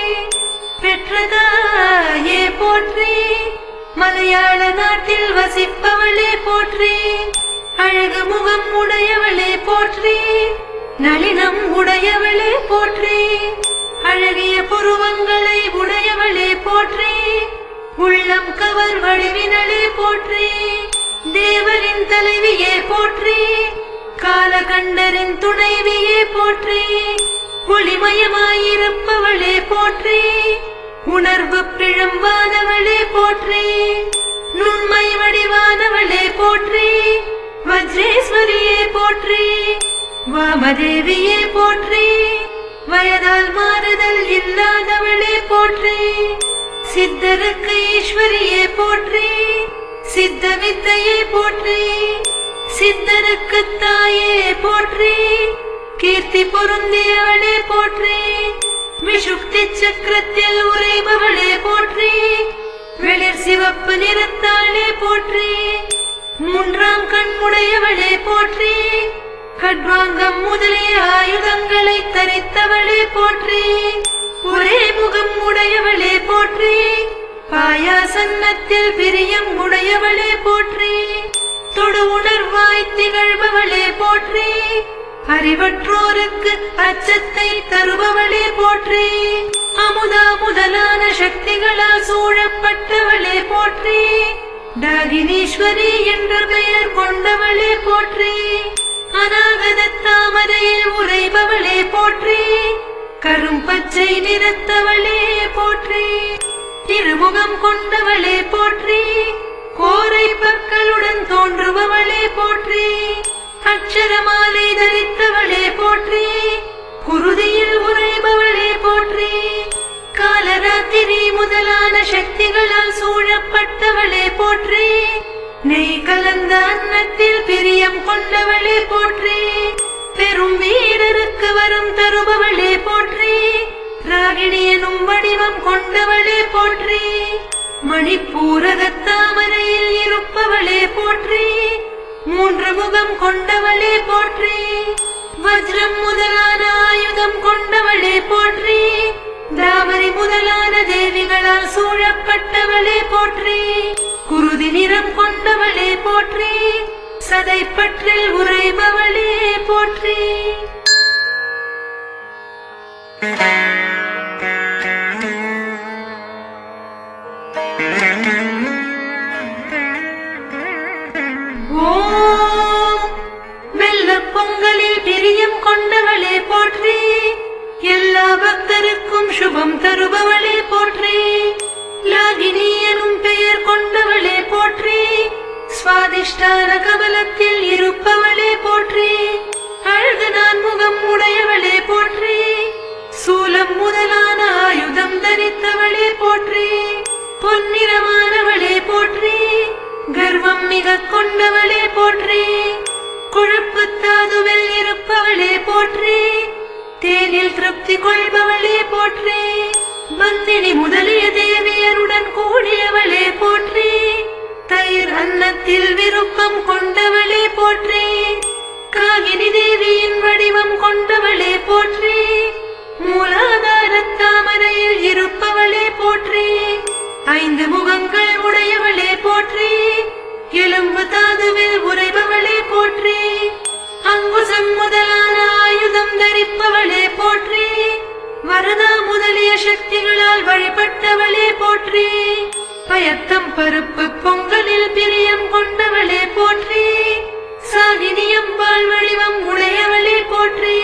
பெற்றதாயே போற்றி, மலையாள நாட்டில் வசிப்பவளே போற்றி, அழகு முகம் உடையவளே போற்றி, நளினம் உடையவளே போற்றி, அழகிய புருவங்களை உடையவளே போற்றி, உள்ளம் கவர் வடிவினளே போற்றி, தேவரின் தலைவியே போற்றி, காலகண்டரின் துணைவியே போற்றி, ஒளிமயமாயிருப்பவளே போற்றி, உணர்வு பிழம்பானவளே போற்றி, நுண்மை வடிவானவளே போற்றி, வஜ்ரேஸ்வரியே போற்றி, வாமதேவியே போற்றி, வயதால் மாறுதல் இல்லாதவளே போற்றி, சித்தருக்கு ஈஸ்வரியே போற்றி, சித்த வித்தையே போற்றி, சித்தருக்கு தாயே போற்றி, கீர்த்தி பொருந்தியவளே போற்றி, விஷுக்தி சக்கரத்தில் உரைபவளே போற்றி, வெளிர் சிவப்பு நிறத்தாளே போற்றி, மூன்றாம் கண்முடையவளே போற்றி, கட்வாங்கம் முதலிய ஆயுதங்களை தரித்தவளே போற்றி, ஒரே முகம் உடையவளே போற்றி, பாயாசன்னத்தில் பிரியம் உடையவளே போற்றி, தொடு உணர்வாய் திகழ்பவளே போற்றி, அறிவற்றோருக்கு அச்சத்தை தருபவளே போற்றி, அமுதா முதலான சக்திகளால் சூழப்பட்டவளே போற்றி, டாகினீஸ்வரி என்ற பெயர் கொண்டவளே போற்றி, அநாகத தாமரையில் உரைபவளே போற்றி, கரும்பச்சை நிறத்தவளே போற்றி, திருமுகம் கொண்டவளே போற்றி, கோரை பற்களுடன் தோன்றுபவளே போற்றி, அக்ஷரமாலை தரித்தவளே போற்றி, குருதியில் உரைபவளே போற்றி, காலராத்திரி முதலான சக்திகளால் சூழப்பட்டவளே போற்றி, நெய் கலந்த அன்னத்தில் பிரியம் கொண்டவளே போற்றி, பெரும் வீரருக்கு வரம் தருபவளே போற்றி, ராகிணி எனும் வடிவம் கொண்டவளே போற்றி, மணிப்பூரக தாமரையில் இருப்பவளே போற்றி, மூன்று முகம் கொண்டவளே போற்றி, வஜ்ரம் முதலான ஆயுதம் கொண்டவளே போற்றி, தாமரை முதலான தேவிகளால் சூழப்பட்டவளே போற்றி, குருதி நிறம் கொண்டவளே போற்றி, சதைப்பற்றில் உறைபவளே போற்றி. ஓம் வெள்ளப் பொங்கலில் பிரியம் கொண்டவளே போற்றி. எல்லா பக்தருக்கும் சுபம் தருபவளே போற்றி. லாகினி எனும் பெயர் கொண்டவளே போற்றி. சுவாதிஷ்டான கமலத்தில் இருப்பவளே போற்றி. அழகு நான் முகம் உடையவளே போற்றி. சூலம் முதலான ஆயுதம் தரித்தவளே போற்றி. பொன்னிறமானவளே போற்றி. கர்வம் மிக கொண்டவளே போற்றி. கொழுப்பு தாதுவில் இருப்பவளே போற்றி. தேனில் திருப்தி கொள்பவளே போற்றி. பந்தினி முதலிய தேவியருடன் கூடியவளே போற்றி. தயிர் அன்னத்தில் விருப்பம் கொண்டவளே போற்றி. காகினி தேவியின் வடிவம் கொண்டவளே போற்றி. மூலாதார தாமரையில் இருப்பவளே போற்றி. ஐந்து முகங்கள் உடையவளே போற்றி. எலும்பு தாதுவில் உறைபவளே போற்றி. அங்குசம் முதலான ஆயுதம் தரிப்பவளே போற்றி. வரதா முதலிய சக்திகளால் வழிபட்டவளே போற்றி. பயத்தம் பருப்பு பொங்கலில் பிரியம் கொண்டவளே போற்றி. சாகினியம்பாள் வடிவம் உடையவளே போற்றி.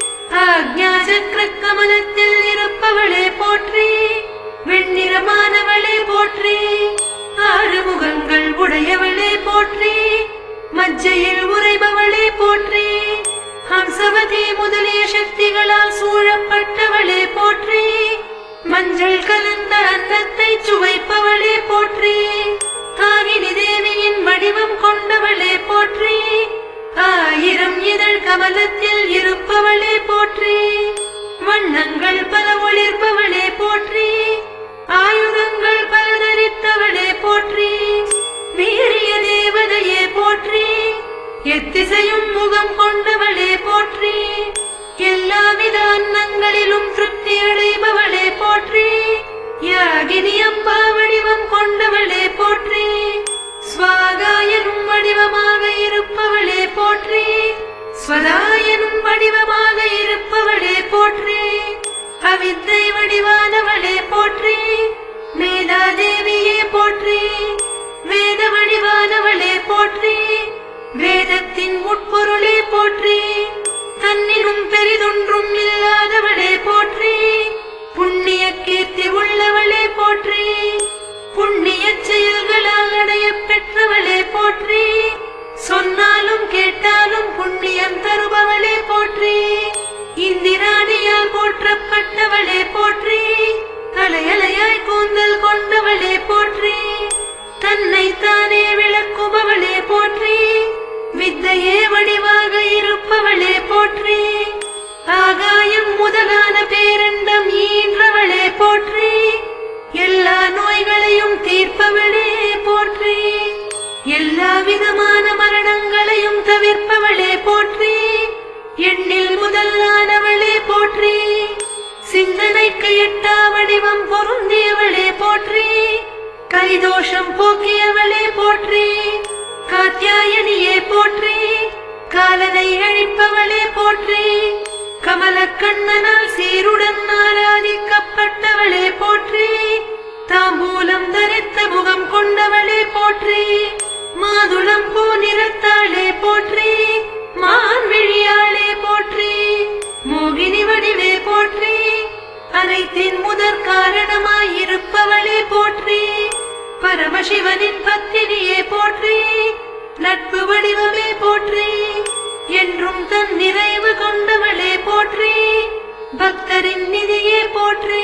ஆக்ஞா சக்கர கமலத்தில் இருப்பவளே போற்றி. வெண்ணிறமானவளே போற்றி. ஆறு முகங்கள் உடையவளே போற்றி. மஜ்ஜையில் உறைபவளே போற்றி. ஹம்சவதி முதலிய சக்திகளால் சூழப்பட்டவளே போற்றி. மஞ்சள் கலந்த அன்னத்தை சுவைப்பவளே போற்றி. காகினி தேவியின் வடிவம் கொண்டவளே போற்றி. ஆயிரம் இதழ் கமலத்தில் இருப்பவளே போற்றி. வண்ணங்கள் பல ஒளிர்பவளே போற்றி. ஆயுதங்கள் பல தரித்தவளே போற்றி. வீரிய தேவதையே போற்றி. எத்திசையும் முகம் கொண்டவளே போற்றி. எல்லாவித அன்னங்களிலும் திருப்தி அடைபவளே போற்றி. யாகினி அம்பா வடிவம் கொண்டவளே போற்றி. ஸ்வாகாயனும் வடிவமாக இருப்பவளே போற்றி. ஸ்வதாயனும் வடிவமாக இருப்பவளே போற்றி. அவித்தை வடிவானவளே போற்றி. மேதாதேவியே போற்றி. வேத வடிவானவளே போற்றி. வேதத்தின் உட்பொருளே போற்றி. தன்னினும் பெரிதொன்றும் இல்லாதவளே போற்றி. புண்ணிய கீர்த்தி உள்ளவளே போற்றி. புண்ணிய செயல்களால் அடைய பெற்றவளே போற்றி. சொன்னாலும் கேட்டாலும் புண்ணியம் தருபவளே போற்றி. இந்திராணியால் போற்றப்பட்டவளே போற்றி. அலையலையாய் கூந்தல் கொண்டவளே போற்றி. தன்னை தானே விளக்குபவளே போற்றி. வித்தையே வடிவாக இருப்பவளே போற்றி. ஆகாயம் முதலான பேரண்டம் ஈன்றவளே போற்றி. எல்லா நோய்களையும் தீர்ப்பவளே போற்றி. எல்லா விதமான மரணங்களையும் தவிர்ப்பவளே போற்றி. எண்ணில் முதலானவளே போற்றி. சிந்தனைக்கு எட்டா வடிவம் பொருந்தியவளே போற்றி. கைதோஷம் போக்கியவளே போற்றி. காத்யாயனியே போற்றி. காலனை அழிப்பவளே போற்றி. கமலக்கண்ணனால் சீருடன் ஆராதிக்கப்பட்டவளே போற்றி. தாம்பூலம் தரித்த முகம் கொண்டவளே போற்றி. மாதுளம் பூ நிறத்தாளே போற்றி. மான்விழியாளே போற்றி. மோகினி வடிவே போற்றி. அனைத்தின் முதற் காரணமாயிருப்பவளே போற்றி. பரமசிவனின் பத்தினியே போற்றி. நட்பு வடிவமே போற்றி. என்றும் தன் நிறைவு கொண்டவளே போற்றி. பக்தரின் நிதியே போற்றி.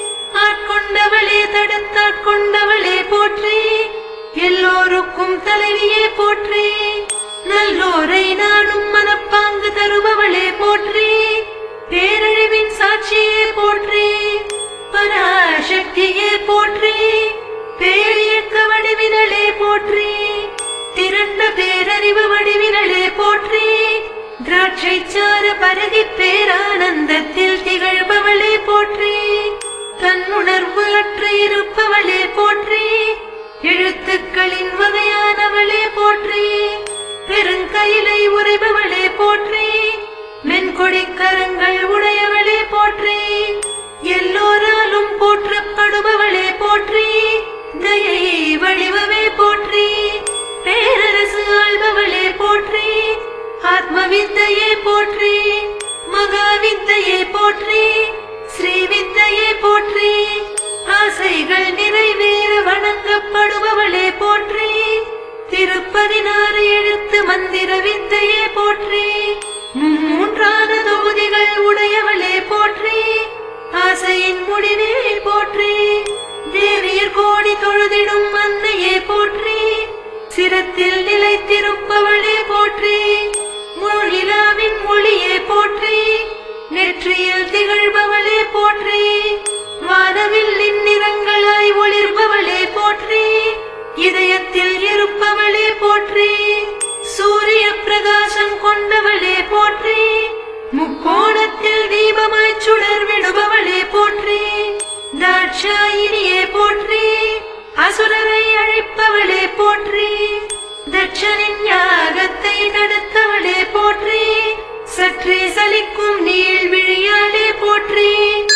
ஆட்கொண்டவளே தடுத்தாட்கொண்டவளே போற்றி. எல்லோருக்கும் தலைவியே போற்றி. நல்லோரை நாடும் மனப்பாங்கு தருபவளே போற்றி. பேரழிவின் சாட்சியே போற்றி. பராசக்தியே போற்றி. பேரியக்க வடிவினளே போற்றி. திரண்ட பேரறிவு வடிவினளே போற்றி. திராட்சை சார பரகி பேரானந்தத்தில் திகழ்பவளே போற்றி. தன்னுணர்வு அற்று இருப்பவளே போற்றி. எழுத்துக்களின் வகையானவளே போற்றி. பெரு கையிலை உரைபவளே போற்றி, மென்கொடி கரங்கள் உடையவளே போற்றி, எல்லோராலும் போற்றப்படுபவளே போற்றி, தயை வடிவமே போற்றி, பேரரசு ஆள்பவளே போற்றி, ஆத்மவித்தையே போற்றி, மகாவித்தையே போற்றி, ஸ்ரீவித்தையே போற்றி, ஆசைகள் நிறைவேற வணங்கப்படுபவளே போற்றி, திருப்பதினாறு எழுத்து மந்திர வித்தையே போற்றி, மூன்றான தொகுதிகள் உடையவளே போற்றி, ஆசையின் முடிவே போற்றி, தேவியர் கோடி தொழுதிடும் அன்னையே போற்றி, சிரத்தில் நிலைத்திருப்பவளே போற்றி, முழுநிலாவின் மொழியே போற்றி, நெற்றியில் திகழ்பவளே போற்றி, வானவில்லின் நிறங்களாய் ஒளிர்பவளே போற்றி, இதயத்தில் இருப்பவளே போற்றி, சூரிய பிரகாசம் கொண்டவளே போற்றி, முக்கோணத்தில் தீபமாய் சுடர் விடுபவளே போற்றி, தாட்சாயினியே போற்றி, அசுரரை அழைப்பவளே போற்றி, தட்சனின் யாகத்தை நடத்தவளே போற்றி, சற்றே சலிக்கும் நீள் விழியாளே போற்றி.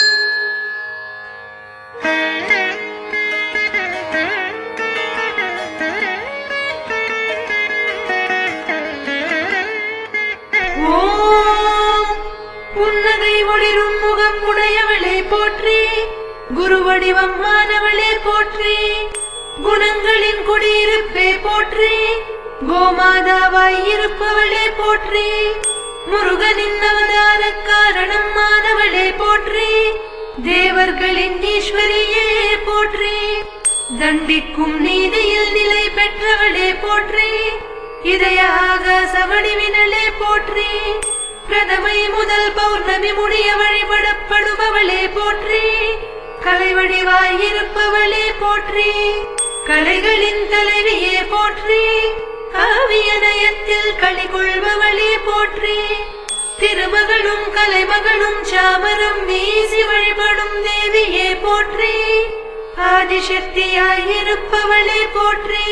ஓம் புன்னகை ஒளிரும் முகம் உடையவளே போற்றி, குரு வடிவம் ஆனவளே போற்றி, குணங்களின் குடியிருப்பே போற்றி, கோமாதாவாய் இருப்பவளே போற்றி, முருகனின் அவதார காரணம் ஆனவளே போற்றி, தேவர்களின் ஈஸ்வரியே போற்றி, தண்டிக்கும் நீதியில் நிலை பெற்றவளே போற்றி, இதய ஆகாச வடிவினலே போற்றி, பிரதமை முதல் பௌர்ணமி முடிய வழிபடப்படுபவளே போற்றி, கலை வடிவாய் இருப்பவளே போற்றி, கலைகளின் தலைவியே போற்றி, காவிய நயத்தில் களி கொள்பவளே போற்றி, திருமகளும் கலைமகளும் சாமரம் வீசி வழிபடும் தேவியே போற்றி, ஆதிசக்தியாய் இருப்பவளே போற்றி,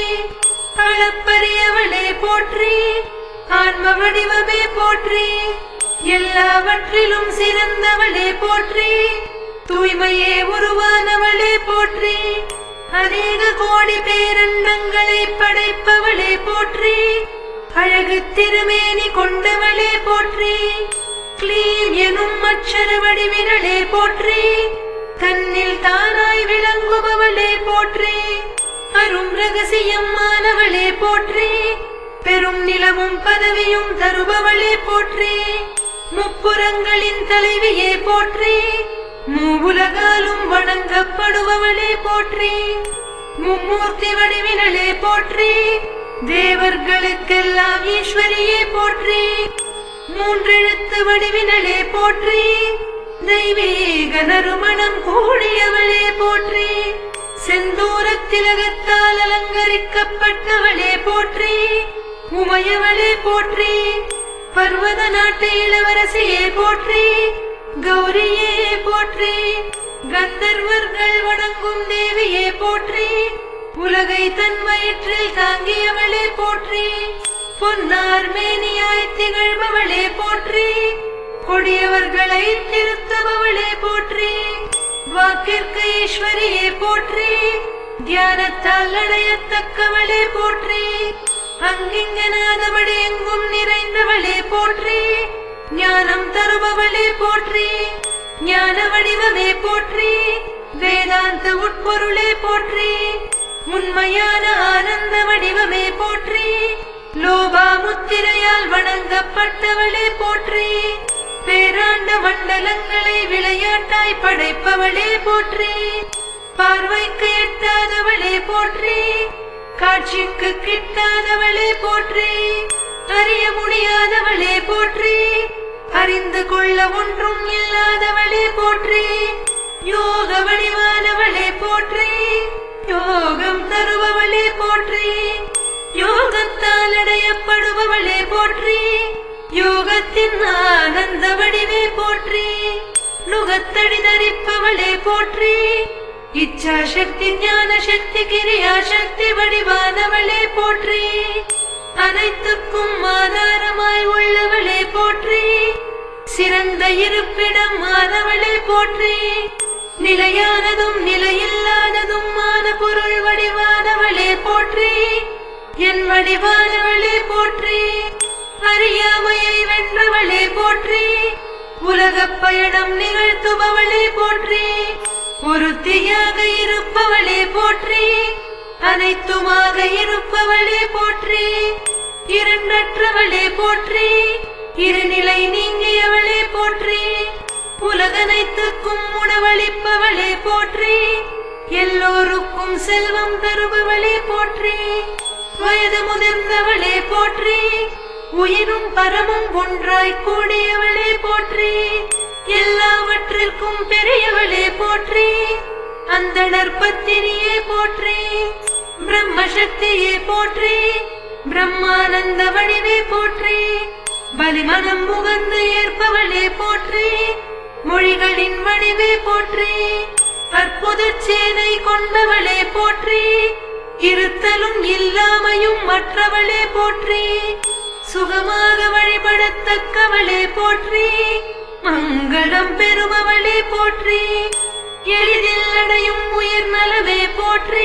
அளப்பரியவளே போற்றி, ஆன்ம வடிவமே போற்றி, எல்லாவற்றிலும் சிறந்தவளே போற்றி, தூய்மையே உருவானவளே போற்றி, அநேக கோடி பேரண்டங்களை படைப்பவளே போற்றி, அழகு திருமேனி கொண்டவளே போற்றி, கிளீம் எனும் அட்சர வடிவினளே போற்றி, தன்னில் தானாய் விளங்குபவளே போற்றி, அரும் ரகசியம் ஆனவளே போற்றி, பெரும் நிலவும் பதவியும் தருபவளே போற்றி, முப்புறங்களின் தலைவியே போற்றி, மூவுலகாலும் வணங்கப்படுபவளே போற்றி, மும்மூர்த்தி வடிவினளே போற்றி, தேவர்களுக்கெல்லாம் ஈஸ்வரியே போற்றி, மூன்றெழுத்து வடிவினளே போற்றி, தெய்வீக நறுமணம் கூடியவளே போற்றி, செந்தூர திலகத்தால் அலங்கரிக்கப்பட்டவளே போற்றி, உமையவளே போற்றி, பர்வத நாட்டு இளவரசியே போற்றி, கௌரியே போற்றி, கந்தர்வர்கள் வணங்கும் தேவியே போற்றி, உலகை தன் வயிற்றில் தாங்கியவளே போற்றி, பொன்னார் மேனியாய் திகழ்பவளே போற்றி, கொடியவர்களை திருத்தபவளே போற்றி, வாக்கிற்கு ஈஸ்வரியே போற்றி, தியானத்தால் அடையத்தக்கவளே போற்றி, அங்கிங்கனாதபடி எங்கும் நிறைந்தவளே போற்றி, ஞானம் தருபவளே போற்றி, ஞான வடிவமே போற்றி, வேதாந்த உட்பொருளே போற்றி, உண்மையான ஆனந்த வடிவமே போற்றி, லோபா முத்திரையால் வணங்கப்பட்டவளே போற்றி, பேராண்ட மண்டலங்களை விளையாட்டாய் படைப்பவளே போற்றி, பார்வைக்கு எட்டாதவளே போற்றி, காட்சிக்கு கிட்டாதவளே போற்றி, அறிய முடியாதவளே போற்றி, அறிந்து கொள்ள ஒன்றும் இல்லாதவளே போற்றி, யோக வடிவானவளே போற்றி, யோகம் தருபவளே போற்றி, யோகத்தால் அடையப்படுபவளே போற்றி, யோகத்தின் ஆனந்த வடிவே போற்றி, நுகத்தடி தரிப்பவளே போற்றி, இச்சா சக்தி ஞான சக்தி கிரியா சக்தி வடிவானவளே போற்றி, அனைத்துக்கும் ஆதாரமாய் உள்ளவளே போற்றி. சிறந்த இருப்பிடம் ஆனவளே போற்றி. நிலையானதும் நிலையில்லாததும் ஆன பொருள் வடிவானவளே போற்றி. என் வடிவானவளே போற்றி. அறியாமையை வென்றவளே போற்றி. உலகப் பயணம் நிகழ்த்துபவளே போற்றி. ஒருத்தியாக இருப்பவளே போற்றி. அனைத்துமாக இருப்பவளே போற்றி. இரண்டற்றவளே போற்றி. இருநிலை நீங்கியவளே போற்றி. உலகனைத்துக்கும் உணவளிப்பவளே போற்றி. எல்லோருக்கும் செல்வம் தருபவளே போற்றி. வயது முதிர்ந்தவளே போற்றி. உயிரும் பரமும் ஒன்றாய் கூடியவளே போற்றி. எல்லாவற்றிற்கும் பெரியவளே போற்றி. அந்தணர் பத்தினியே போற்றி. பிரம்மசக்தியே போற்றி. பிரம்மானந்த வடிவே போற்றி. பலிமனம் முகந்து ஏற்பவளே போற்றி. மொழிகளின் வடிவே போற்றி. அற்புத சேனை கொண்டவளே போற்றி. இருத்தலும் இல்லாமையும் மற்றவளே போற்றி. சுகமாக வழிபடத்தக்கவளே போற்றி. மங்களம் பெறுபவளே போற்றி. எளிதில் அடையும் உயிர் நலவே போற்றி.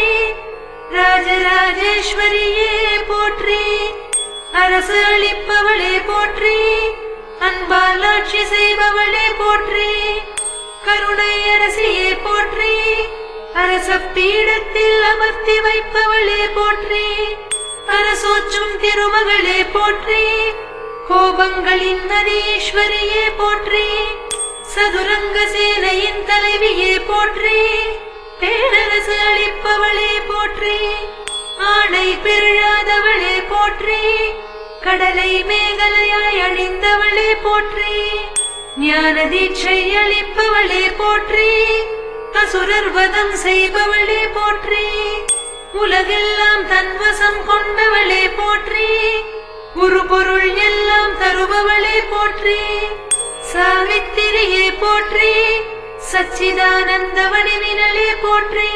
ராஜராஜேஸ்வரியே போற்றி. அரசு அளிப்பவளே போற்றி. அன்பால் ஆட்சி செய்பவளே போற்றி. கருணை அரசியே போற்றி. அரச பீடத்தில் அமர்த்தி வைப்பவளே போற்றி. அரசோச்சும் திருமகளே போற்றி. கோபங்களின் நதீஸ்வரியே போற்றி. சதுரங்க சேனையின் தலைவியே போற்றி. பேரரசு அளிப்பவளே போற்றி. ஆணை பெருழாதவளே போற்றி. கடலை மேகலையாய் அணிந்தவளே போற்றி. ஞான தீட்சை அளிப்பவளே போற்றி. அசுரர் வதம் செய்பவளே போற்றி. உலகெல்லாம் தன்வசம் கொண்டவளே போற்றி. ஒரு பொருள் எல்லாம் தருபவளே போற்றி. சாவித்திரியே போற்றி. சச்சிதானந்த வடிவினளே போற்றி.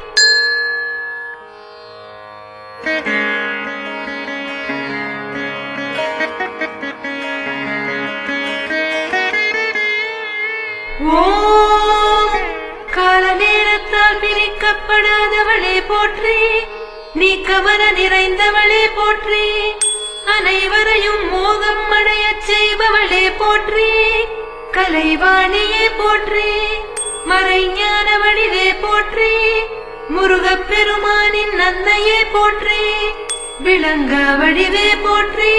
ஓம் கால நேரத்தால் பிரிக்கப்படாதவளே போற்றி. நீக்கமர நிறைந்தவளே போற்றி. அனைவரையும் மோகம் அடையச் செய்பவளே போற்றி. கலைவாணியே போற்றி. மறைஞான வடிவே போற்றி. முருகப் பெருமானின் நன்மையே போற்றி. விளங்க வடிவே போற்றி.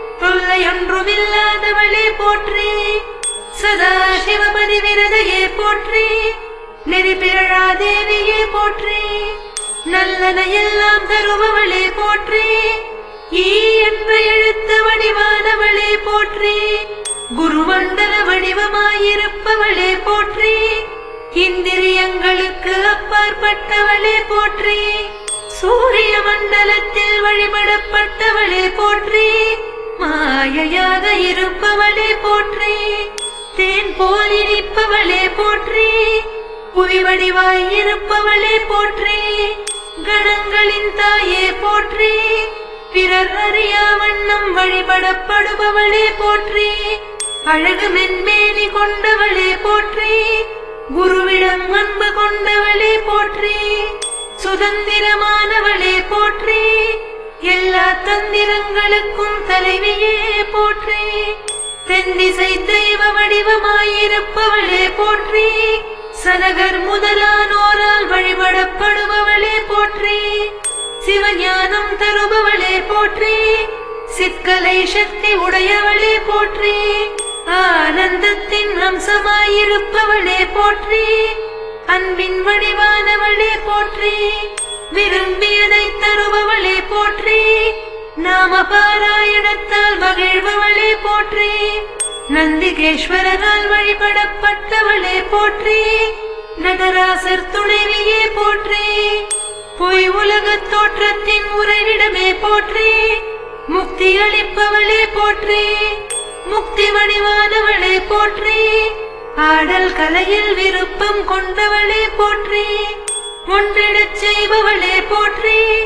தொல்லையொன்றுமில்லாதவளே போற்றி. சதா சிவபதி விரதையே போற்றி. நெறிபிழா தேவியே போற்றி. நல்லன எல்லாம் தருபவளே போற்றி. ஈ என்ற எழுத்து வடிவானவளே போற்றி. குருமண்டல வடிவமாயிருப்பவளே போற்றி. இந்திரியங்களுக்கு அப்பாற்பட்டவளே போற்றி. சூரிய மண்டலத்தில் வழிபடப்பட்டவளே போற்றி. மாயையாக இருப்பவளே போற்றி. தேன் போல் இனிப்பவளே போற்றி. புவி வடிவாய் இருப்பவளே போற்றி. கணங்களின் தாயே போற்றி. பிறர் அறியா வண்ணம் வழிபடப்படுபவளே போற்றி. அழகு மென்மேனி கொண்டவளே போற்றி. குருவிடம் அன்பு கொண்டவளே போற்றி. சுதந்திரமானவளே போற்றி. எல்லா தந்திரங்களுக்கும் தலைவியே போற்றி. தென்திசை தெய்வ வடிவமாயிருப்பவளே போற்றி. சனகர் முதலானோரால் வழிபடப்படுபவளே போற்றி. சிவஞானம் தருபவளே போற்றி. சிற்கலை சக்தி உடையவளே போற்றி. ஆனந்தத்தின் அம்சமாயிருப்பவளே போற்றி. அன்பின் வடிவானவளே போற்றி. விரும்பியதை தருபவளே போற்றி. நாம பாராயணத்தால் மகிழ்பவளே போற்றி. நந்திகேஸ்வரனால் வழிபடப்பட்டவளே போற்றி. நடராசர் துணைவியே போற்றி. பொய் உலகத் தோற்றத்தின் உறைவிடமே போற்றி. முக்தி அளிப்பவளே போற்றி. முக்தி வடிவானவளே போற்றி. ஆடல் கலையில் விருப்பம் கொண்டவளே போற்றி. ஒன்றிடச் செய்பவளே போற்றி.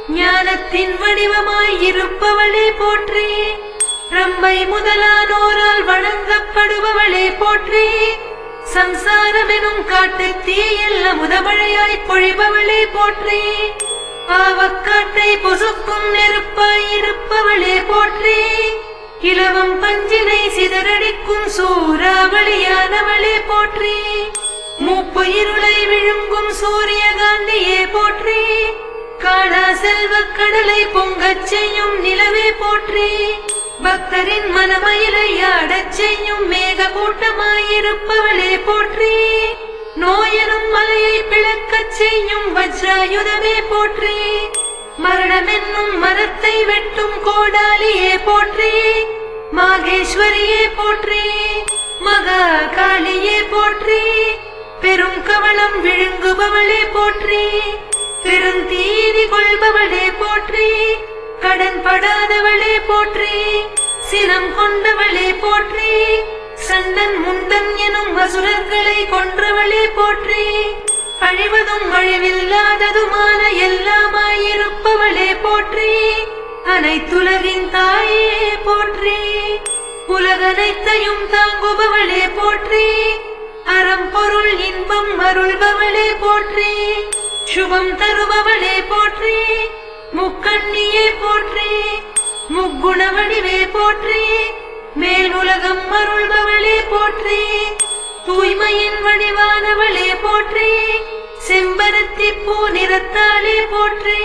ஞானத்தின் வடிவமாய் இருப்பவளே போற்றி. ரம்பை முதலானோரால் வணங்கப்படுபவளே போற்றி. சம்சாரமெனும் காட்டு தீயில் முதமழையாய் பொழிபவளே போற்றி. பாவக்காட்டை பொசுக்கும் நெருப்பாய் இருப்பவளே போற்றி. இலவம் பஞ்சினை சிதறடிக்கும் சூறாவளியானவளே போற்றி. மூப்பு இருளை விழுங்கும் சூரியகாந்தியே போற்றி. காணா செல்வக் கடலை பொங்கச் செய்யும் நிலவே போற்றி. பக்தரின் மனமயிலை ஆடச் செய்யும் மேக கூட்டமாயிருப்பவளே போற்றி. நோயனும் மலையை பிளக்கச் செய்யும் வஜ்ராயுதமே போற்றி. மரணமென்னும் மரத்தை வெட்டும் கோடாலியே போற்றி. மாகேஸ்வரியே போற்றி. மகா காளியே போற்றி. பெரும் கவளம் விழுங்குபவளே போற்றி. பெருந்தீதி கொள்பவளே போற்றி. கடன் படாதவளே போற்றி. சினம் கொண்டவளே போற்றி. சண்டன் முண்டன் எனும் அசுரர்களை கொன்றவளே போற்றி. அழிவதும் அழிவில்லாததுமான எல்லாமாயிருப்பவளே போற்றி. அனைத்துலகின் தாயே போற்றி. உலகனைத்தையும் தாங்குபவளே போற்றி. அறம் பொருள் இன்பம் அருள்பவளே போற்றி. சுபம் தருபவளே போற்றி. முக்கண்ணியே போற்றி. முக்குண வடிவே போற்றி. மேல் உலகம் அருள்பவளே போற்றி. தூய்மையின் வடிவானவளே போற்றி. செம்பருத்தி பூ நிறத்தாளே போற்றி.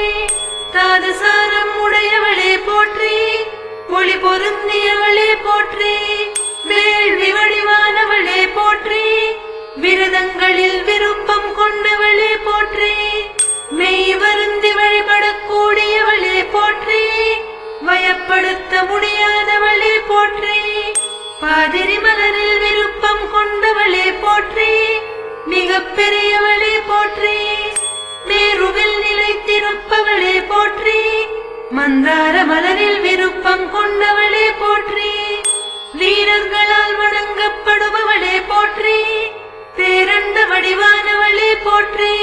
தாதுசாரம் உடையவளே போற்றி. ஒளி பொருந்தியவளே போற்றி. வேள்வி வடிவானவளே போற்றி. விரதங்களில் விருப்பம் கொண்டவளே போற்றி. மெய் வருந்தி வழிபடக்கூடியவளே போற்றி. வயப்படுத்த முடியாதவளே போற்றி. பாதிரி மலரில் விருப்பம் கொண்டவளே போற்றி. மிக பெரியவளே போற்றி. மேருவில் நிலைத்திருப்பவளே போற்றி. மந்தார மலரில் விருப்பம் கொண்டவளே போற்றி. வீரர்களால் வணங்கப்படுபவளே போற்றி. பேரண்ட வடிவானவளே போற்றி.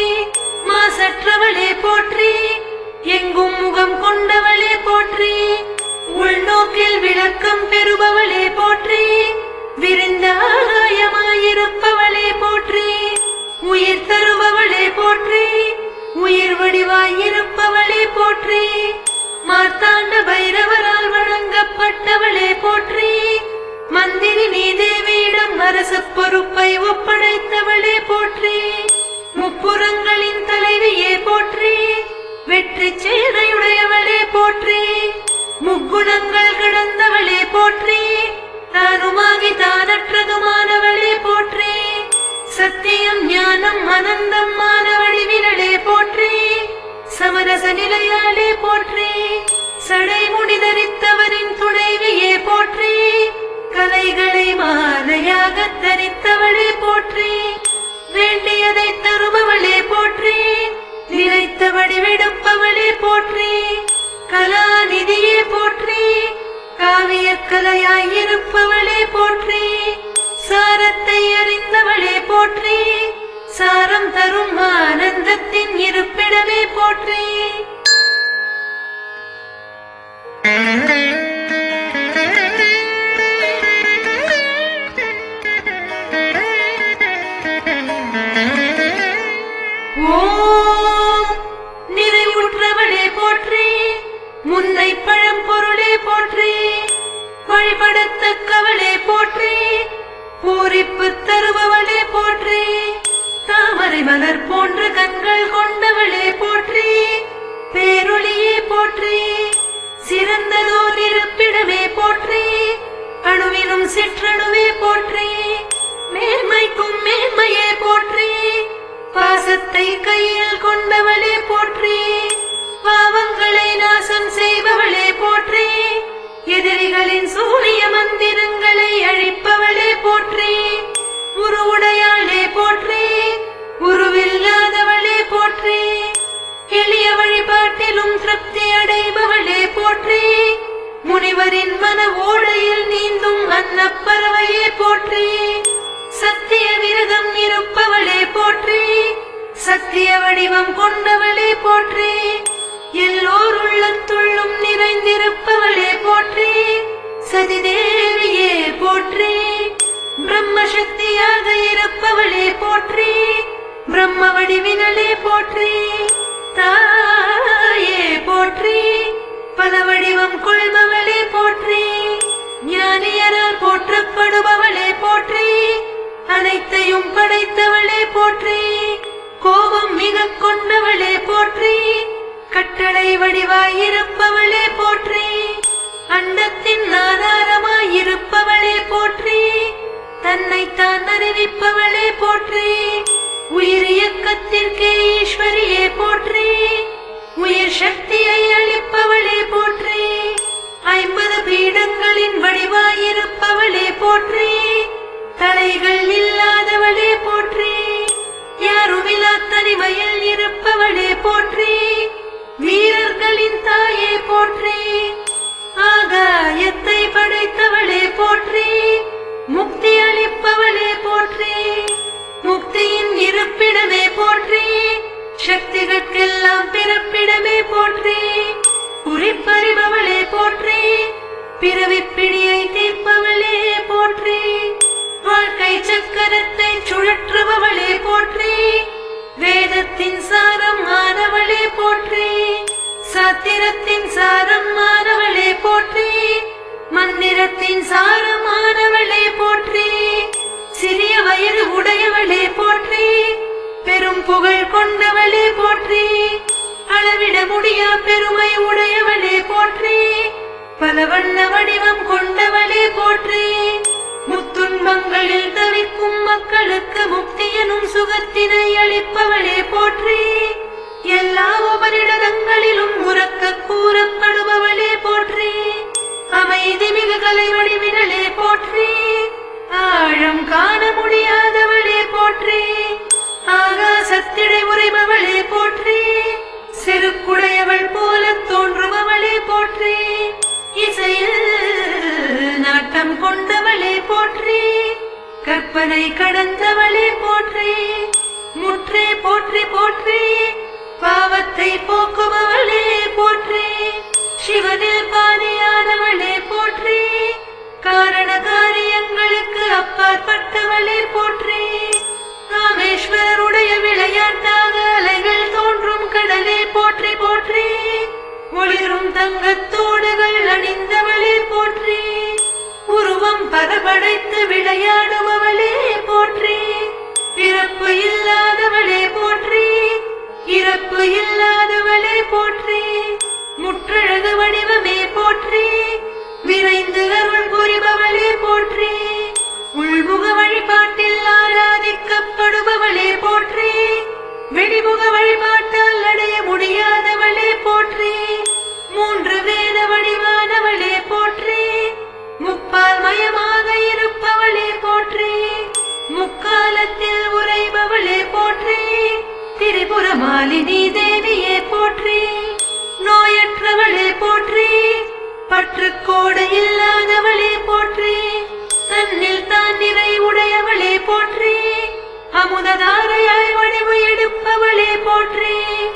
மாசற்றவளே போற்றி. எங்கும் முகம் கொண்டவளே போற்றி. உள்நோக்கில் விளக்கம் பெறுபவளே போற்றி. விரிந்த ஆகாயமாயிருப்பவளே போற்றி. உயிர் தருபவளே போற்றி. உயிர் வடிவாயிருப்பவளே போற்றி. மார்த்தாண்ட பைரவரால் வணங்கப்பட்டவளே போற்றி. மந்திரி நீ தேவியிடம் அரச பொறுப்பை ஒப்படைத்தவளே போற்றி. முப்புறங்களின் தலைவியே போற்றி. வெற்றி சேனையுடையவளே போற்றி. முக்குணங்கள் கடந்தவளே போற்றி. தானுமாகி தானற்றதுமானவளே போற்றி. சத்தியம் ஞானம் அனந்தம் மானவடிவினளே போற்றி. சமரச நிலையாளே போற்றி. சடை முடிதரித்தவரின் துணைவியே போற்றி. கலைகளை மாலையாக தரித்தவளே போற்றி. வேண்டியதை தருபவளே போற்றி. நினைத்த வடிவெடுப்பவளே போற்றி. கலாநிதியே போற்றி. காவிய கலையாயிருப்பவளே போற்றி. சாரத்தை அறிந்தவளே போற்றி. சாரம் தரும் ஆனந்தத்தின் இருப்பிடமே போற்றி. ஓம் நிறைவுற்றவளே போற்றி. முன்னை பழம்பொருளே போற்றி. வழிபடத்தக்கவளே போற்றி. பூரிப்பு தருபவளே போற்றி. தாமரை மலர் போன்ற கண்கள் கொண்டவளே போற்றி. பேரொளியே போற்றி. சிறந்ததோர் இருப்பிடமே போற்றி. அணுவினும் சிற்றணுவே போற்றி. மேன்மைக்கும் மேன்மையே போற்றி. பாசத்தை கையில் கொண்டவளே போற்றி. பாவங்களை நாசம் செய்பவளே போற்றி. எதிரிகளின் சூனிய மந்திரங்களை அழிப்பவளே போற்றி. உருவுடையாளே போற்றி. உருவில்லாதவளே போற்றி. எளிய வழிபாட்டிலும் திருப்தி அடைபவளே போற்றி. முனிவரின் மன ஓடையில் நீந்தும் அன்னப்பறவையே போற்றி. சத்திய விரதம் இருப்பவளே போற்றி. சத்திய வடிவம் கொண்டவளே போற்றி. எல்லோர் உள்ளத்துள்ளும் நிறைந்திருப்பவளே போற்றி. சதிதேவியே போற்றி. பிரம்ம சக்தியாக இருப்பவளே போற்றி. பிரம்ம வடிவினளே போற்றி. தாயே போற்றி. பல வடிவம் கொள்பவளே போற்றி. ஞானியரால் போற்றப்படுபவளே போற்றி. அனைத்தையும் படைத்தவளே போற்றி. கோபம் மிக கொண்டவளே போற்றி. கட்டளை வடிவாயிருப்பவளே போற்றி. அண்டத்தின் ஆதாரமாயிருப்பவளே போற்றி. தன்னைத்தான் அறிவிப்பவளே போற்றி. உயிர் இயக்கத்திற்கே ஈஸ்வரியே போற்றி. உயிர் சக்தியை அளிப்பவளே போற்றி. ஐம்பது பீடங்களின் வடிவாயிருப்பவளே போற்றி. தலைகள் இல்லாதவளே போற்றி. யாருமில்லா தனிமையில் இருப்பவளே போற்றி. வீரர்களின் தாயே போற்றி. ஆகாயத்தை படைத்தவளே போற்றி. முக்தி அளிப்பவளே போற்றி. முக்தியின் இருப்பிடமே போற்றி. சக்திகளுக்கெல்லாம் பிறப்பிடமே போற்றி. குறிப்பறிபவளே போற்றி. பிறவிப்பிடியை தீர்ப்பவளே போற்றி. வாழ்க்கை சக்கரத்தை சுழற்றுபவளே போற்றி. வேதத்தின் சாரம் ஆனவளே போற்றி. சாத்திரத்தின் சாரம் ஆனவளே போற்றி. மந்திரத்தின் சாரம் ஆனவளே போற்றி. சிறிய வயது உடையவளே போற்றி. பெரும் புகழ் கொண்டவளே போற்றி. அளவிட முடியா பெருமை உடையவளே போற்றி. பல வண்ண வடிவம் கொண்டவளே போற்றி. முத்துன்பங்களில் தவிக்கும் மக்களுக்கு முக்தியனும் சுகத்தினை அளிப்பவளே போற்றி. எல்லா உபரிடங்களிலும் உறக்க கூறப்படுபவளே போற்றி. அமைதி மிகு கலை வடிவினளே போற்றி. ஆழம் காண முடியாதவளே போற்றி. ஆகாசத்திடை உரைபவளே போற்றி. செருக்குடையவள் போல தோன்றுபவளே போற்றி. இசையில் நாட்டம் கொண்டவளே போற்றி. கற்பனை கடந்தவளே போற்றி. முற்றே போற்றி போற்றி. பாவத்தை போக்குபவளே போற்றி. சிவனில் பாதியானவளே போற்றி. காரண காரியங்களுக்கு அப்பாற்பட்டவளே போற்றி. ராமேஸ்வரருடைய விளையாட்டாக அலைகள் தோன்றும் கடலே போற்றி போற்றி. ஒளிரும் தங்கத்தோடுகள் அணிந்தவளே போற்றி. உருவம் பரபடைத்து விளையாடுபவளே போற்றி. பிறப்பு இல்லாதவளே போற்றி. இறப்பு இல்லாதவளே போற்றி. முற்றழகு வடிவமே போற்றி. விரைந்து அருள் புரிபவளே போற்றி. உள்முக வழிபாட்டில் ஆராதிக்கப்படுபவளே போற்றி. வெளிமுக வழிபாட்டால் அடைய முடியாதவளே போற்றி. மூன்று வேத வடிவானவளே போற்றி. முப்பால் மயமாக இருப்பவளே போற்றி. முக்காலத்தில் உரைபவளே போற்றி. திரிபுர மாலினி தேவியே போற்றி. நோயற்றவளே போற்றி. பற்றுக்கோடு இல்லாதவளே போற்றி. தன்னில் தான் நிறை உடையவளே போற்றி. அமுததாரையாய் வடிவு எடுப்பவளே போற்றி.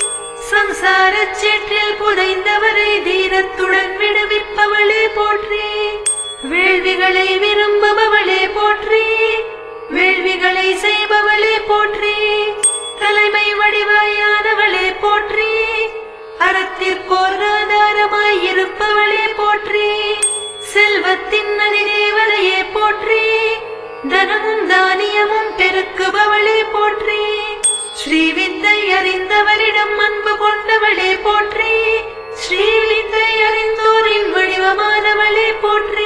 சம்சார சேற்றில் புதைந்தவரை தீரத்துடன் விடுவிப்பவளே போற்றி. வேள்விகளை விரும்புபவளே போற்றி. வேள்விகளை செய்பவளே போற்றி. தலைமை வடிவாயானவளே போற்றி. அறத்திற்கோர் ஆதாரமாய் இருப்பவளே போற்றி. செல்வத்தின் அதிதேவதையே போற்றி. தனமும் தானியமும் பெருக்குபவளே போற்றி. ஸ்ரீவித்தை அறிந்தவரிடம் அன்பு கொண்டவளே போற்றி. ஸ்ரீவித்தை அறிந்தோரின் வடிவமானவளே போற்றி.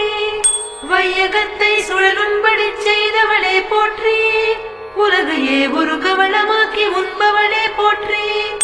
வையகத்தை சுழலும்படி செய்தவளே போற்றி. உலகையே ஒரு கவளமாக்கி உண்பவளே போற்றி.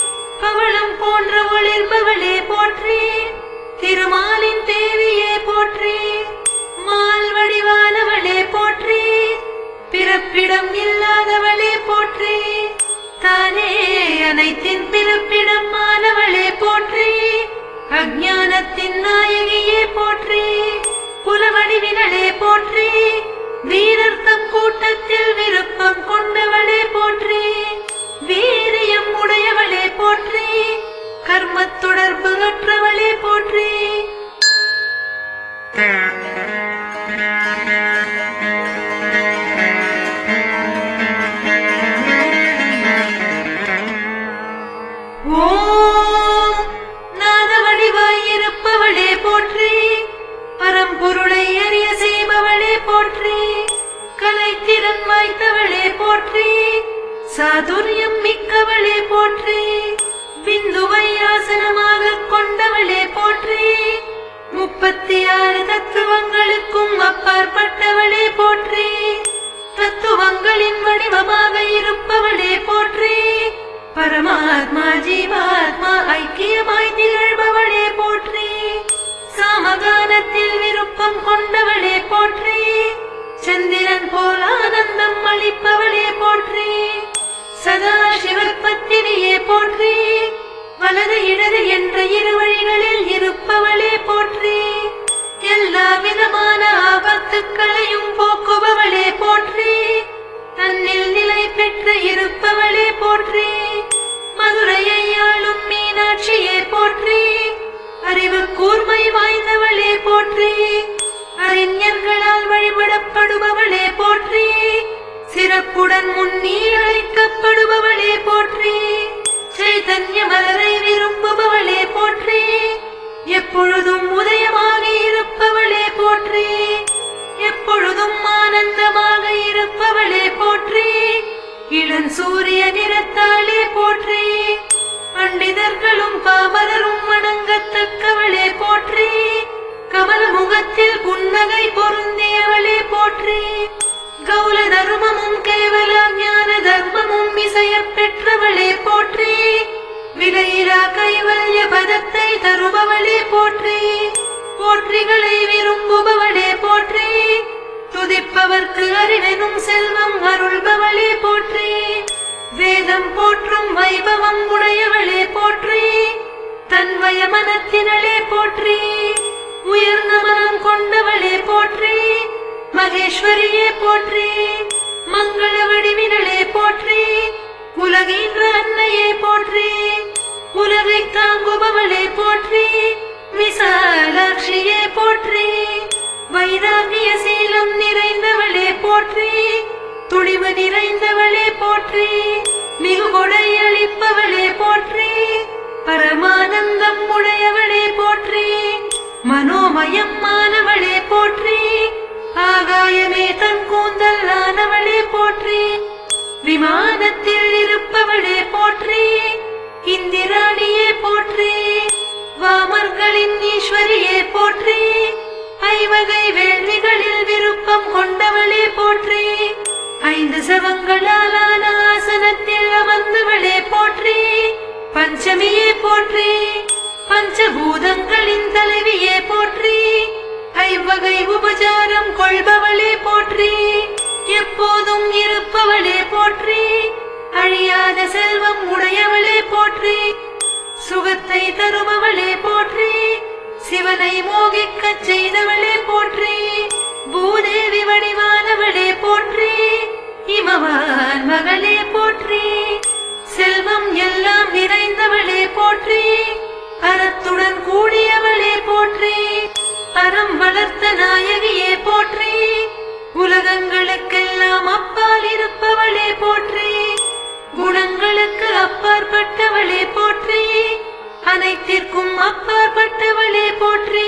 பவளம் போன்ற ஒளிர்பவளே போற்றி. திருமாலின் தேவியே போற்றி. மால் வடிவானவளே போற்றி. பிறப்பிடம் இல்லாதவளே போற்றி. தானே அனைத்தின் பிறப்பிடம் ஆனவளே போற்றி. அஞ்ஞானத்தின் நாயகியே போற்றி. குலவடிவினளே போற்றி. வீரர்த்தம் கூட்டத்தில் விருப்பம் கொண்டவளே போற்றி. வீரியம் உடையவளே போற்றி. கர்மத்துடர் போற்றி. சாதுர்யம் மிக்கவளே போற்றி. பிந்துவை ஆசனமாக கொண்டவளே போற்றி. முப்பத்தி ஆறு தத்துவங்களுக்கும் அப்பாற்பட்டவளே போற்றி. தத்துவங்களின் வடிவமாக இருப்பவளே போற்றி. பரமாத்மா ஜீவாத்மா ஐக்கியமாய் திகழ்பவளே போற்றி. சாமகானத்தில் விருப்பம் கொண்டவளே போற்றி. சந்திரன் போல் ஆனந்தம் அளிப்பவளே போற்றி. சதா சிவபத்தினியே போற்றி. வலது இடது என்ற இரு வழிகளில் இருப்பவளே போற்றி. எல்லா விதமான ஆபத்துக்களையும் போக்குபவளே போற்றி. தன்னில் நிலை பெற்று இருப்பவளே போற்றி. மதுரையை ஆளும் மீனாட்சியே போற்றி. அறிவு கூர்மை வாய்ந்தவளே போற்றி. அறிஞர்களால் வழிபடப்படுபவளே போற்றி. சிறப்புடன் முன்னி அழைக்கப்படுபவளே போற்றி. சைதன்ய மலரை விரும்புபவளே போற்றி. எப்பொழுதும் உதயமாகி இருப்பவளே போற்றி. எப்பொழுதும் ஆனந்தமாக இருப்பவளே போற்றி. இளம் சூரிய நிறத்தாலே போற்றி. பண்டிதர்களும் பாமரரும் வணங்கத்தக்கவளே போற்றி. கமல முகத்தில் புன்னகை பொருந்தியவளே போற்றி. கௌல தர்மமும் கேவல ஞான தர்மமும் இசைய பெற்றவளே போற்றி. விலையிலா கைவல்ய பதத்தை தருபவளே போற்றி. போற்றிகளை விரும்புபவளே போற்றி. துதிப்பவர்க்கு அறிவெனும் செல்வம் அருள்பவளே போற்றி. வேதம் போற்றும் வைபவம் உடையவளே போற்றி. தன்வய மனத்தினளே போற்றி. உயர்ந்த மனம் கொண்டவளே போற்றி. மகேஸ்வரியே போற்றி. மங்கள வடிவினளே போற்றி. உலகின்ற அன்னையே போற்றி. உலகை தாங்குபவளே போற்றி. விசாலாட்சியே போற்றி. வைராகிய சீலம் நிறைந்தவளே போற்றி. துணிவு நிறைந்தவளே போற்றி. மிகு கொடை அளிப்பவளே போற்றி. பரமானந்தம் உடையவளே போற்றி. மனோமயம் ஆனவளே போற்றி. ஆகாயமே தன் கூந்தல் ஆனவளே போற்றி. விமானத்தில் இருப்பவளே போற்றி. இந்திராணியே போற்றி. வாமர்களின் ஈஸ்வரியே போற்றி. ஐவகை வேள்விகளில் விருப்பம் கொண்டவளே போற்றி. ஐந்து சவங்களாலான ஆசனத்தில் அமர்ந்தவளே போற்றி. பஞ்சமியே போற்றி. பஞ்சபூதங்களின் தலைவியே போற்றி. ஐவகை உபசாரம் கொள்பவளே போற்றி. எப்போதும் இருப்பவளே போற்றி. அழியாத செல்வம் உடையவளே போற்றி. சுகத்தை தருபவளே போற்றி. சிவனை மோகிக்கச் செய்தவளே போற்றி. பூதேவி வடிவானவளே போற்றி. இமவான் மகளே போற்றி. செல்வம் எல்லாம் நிறைந்தவளே போற்றி. அறத்துடன் கூடியவளே போற்றி. அறம் வளர்த்த நாயகியே போற்றி. உலகங்களுக்கெல்லாம் அப்பால் இருப்பவளே போற்றி. குணங்களுக்கு அப்பாற்பட்டவளே போற்றி. அனைத்திற்கும் அப்பாற்பட்டவளே போற்றி.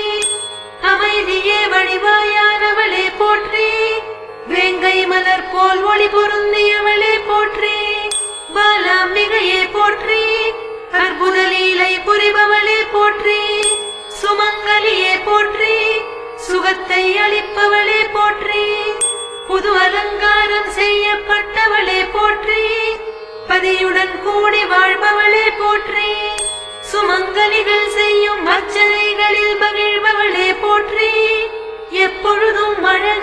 அமைதியே வடிவாயானவளே போற்றி. வேங்கை மலர் போல் ஒளி பொருந்தியவளே போற்றி. பாலாம்பிகையே போற்றி. அற்புத லீலை புரிபவளே போற்றி. சுமங்கலியே போற்றி. சுகத்தை அளிப்பவளே போற்றி. புது அலங்காரம் செய்யப்பட்டவளே போற்றி. பதியுடன் கூடி வாழ்பவளே போற்றி. சுமங்கலிகள் செய்யும் அர்ச்சனைகளில் மகிழ்பவளே போற்றி. எப்பொழுதும்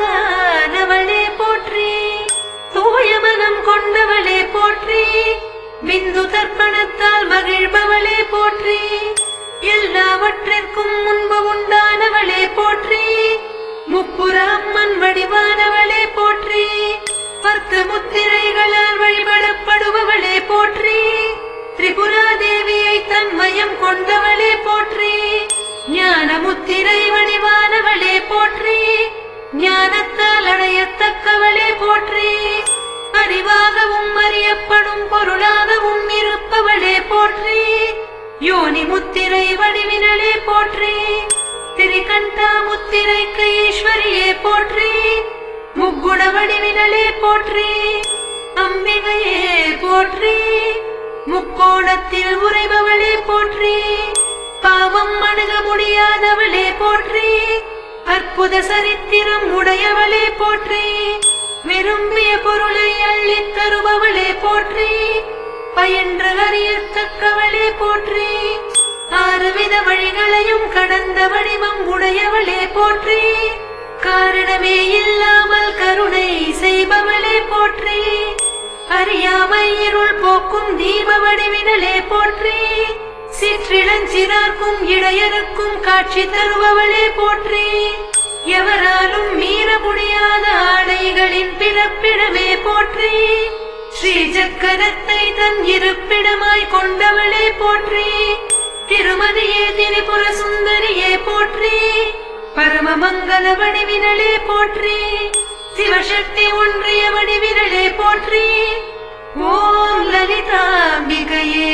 அழகானவளே போற்றி. தூய மனம் கொண்டவளே போற்றி. பிந்து தர்ப்பணத்தால் மகிழ்பவளே போற்றி. எல்லாவற்றிற்கும் முன்பு உண்டானவளே போற்றி. முப்புற அம்மன் வடிவானவளே போற்றி. பத்து முத்திரைகளால் வழிபடப்படுபவளே போற்றி. திரிபுரா தேவியை தன்மயம் கொண்டவளே போற்றி. ஞான முத்திரை வடிவானவளே போற்றி. ஞானத்தால் அடையத்தக்கவளே போற்றி. அறிவாகவும் அறியப்படும் பொருளாகவும் இருப்பவளே போற்றி. யோனி முத்திரை வடிவினளே போற்றி. திரிகண்டா முத்திரைக்கு ஈஸ்வரியே போற்றி. முக்குண வடிவினளே போற்றி. அம்பிகையே போற்றி, முக்கோணத்தில் உறைபவளே போற்றி, பாவம் அணுக முடியாதவளே போற்றி, அற்புத சரித்திரம் உடையவளே போற்றி, விரும்பிய பொருளை அள்ளித் தருபவளே போற்றி, பயின்று அறியத்தக்கவளே போற்றி, ஆறுவித வழிகளையும் கடந்த வடிவம் உடையவளே போற்றி, காரணமே இல்லாமல் கருணை செய்பவளே போற்றி, அறியாமை இருள் போக்கும் தீப வடிவினலே போற்றி, சிற்றிளஞ்சிறார்க்கும் இடையருக்கும் காட்சி தருபவளே போற்றி, எவராலும் மீற முடியாத ஆணைகளின் பிறப்பிடமே போற்றி, ஸ்ரீ சக்கரத்தை தன் இருப்பிடமாய் கொண்டவளே போற்றி, திருமதியே திரிபுர சுந்தரியே போற்றி, பரமமங்கல வடிவினலே போற்றி, சிவசக்தி ஒன்றிய வடிவினலே போற்றி, ஓம் லலிதாம்பிகையே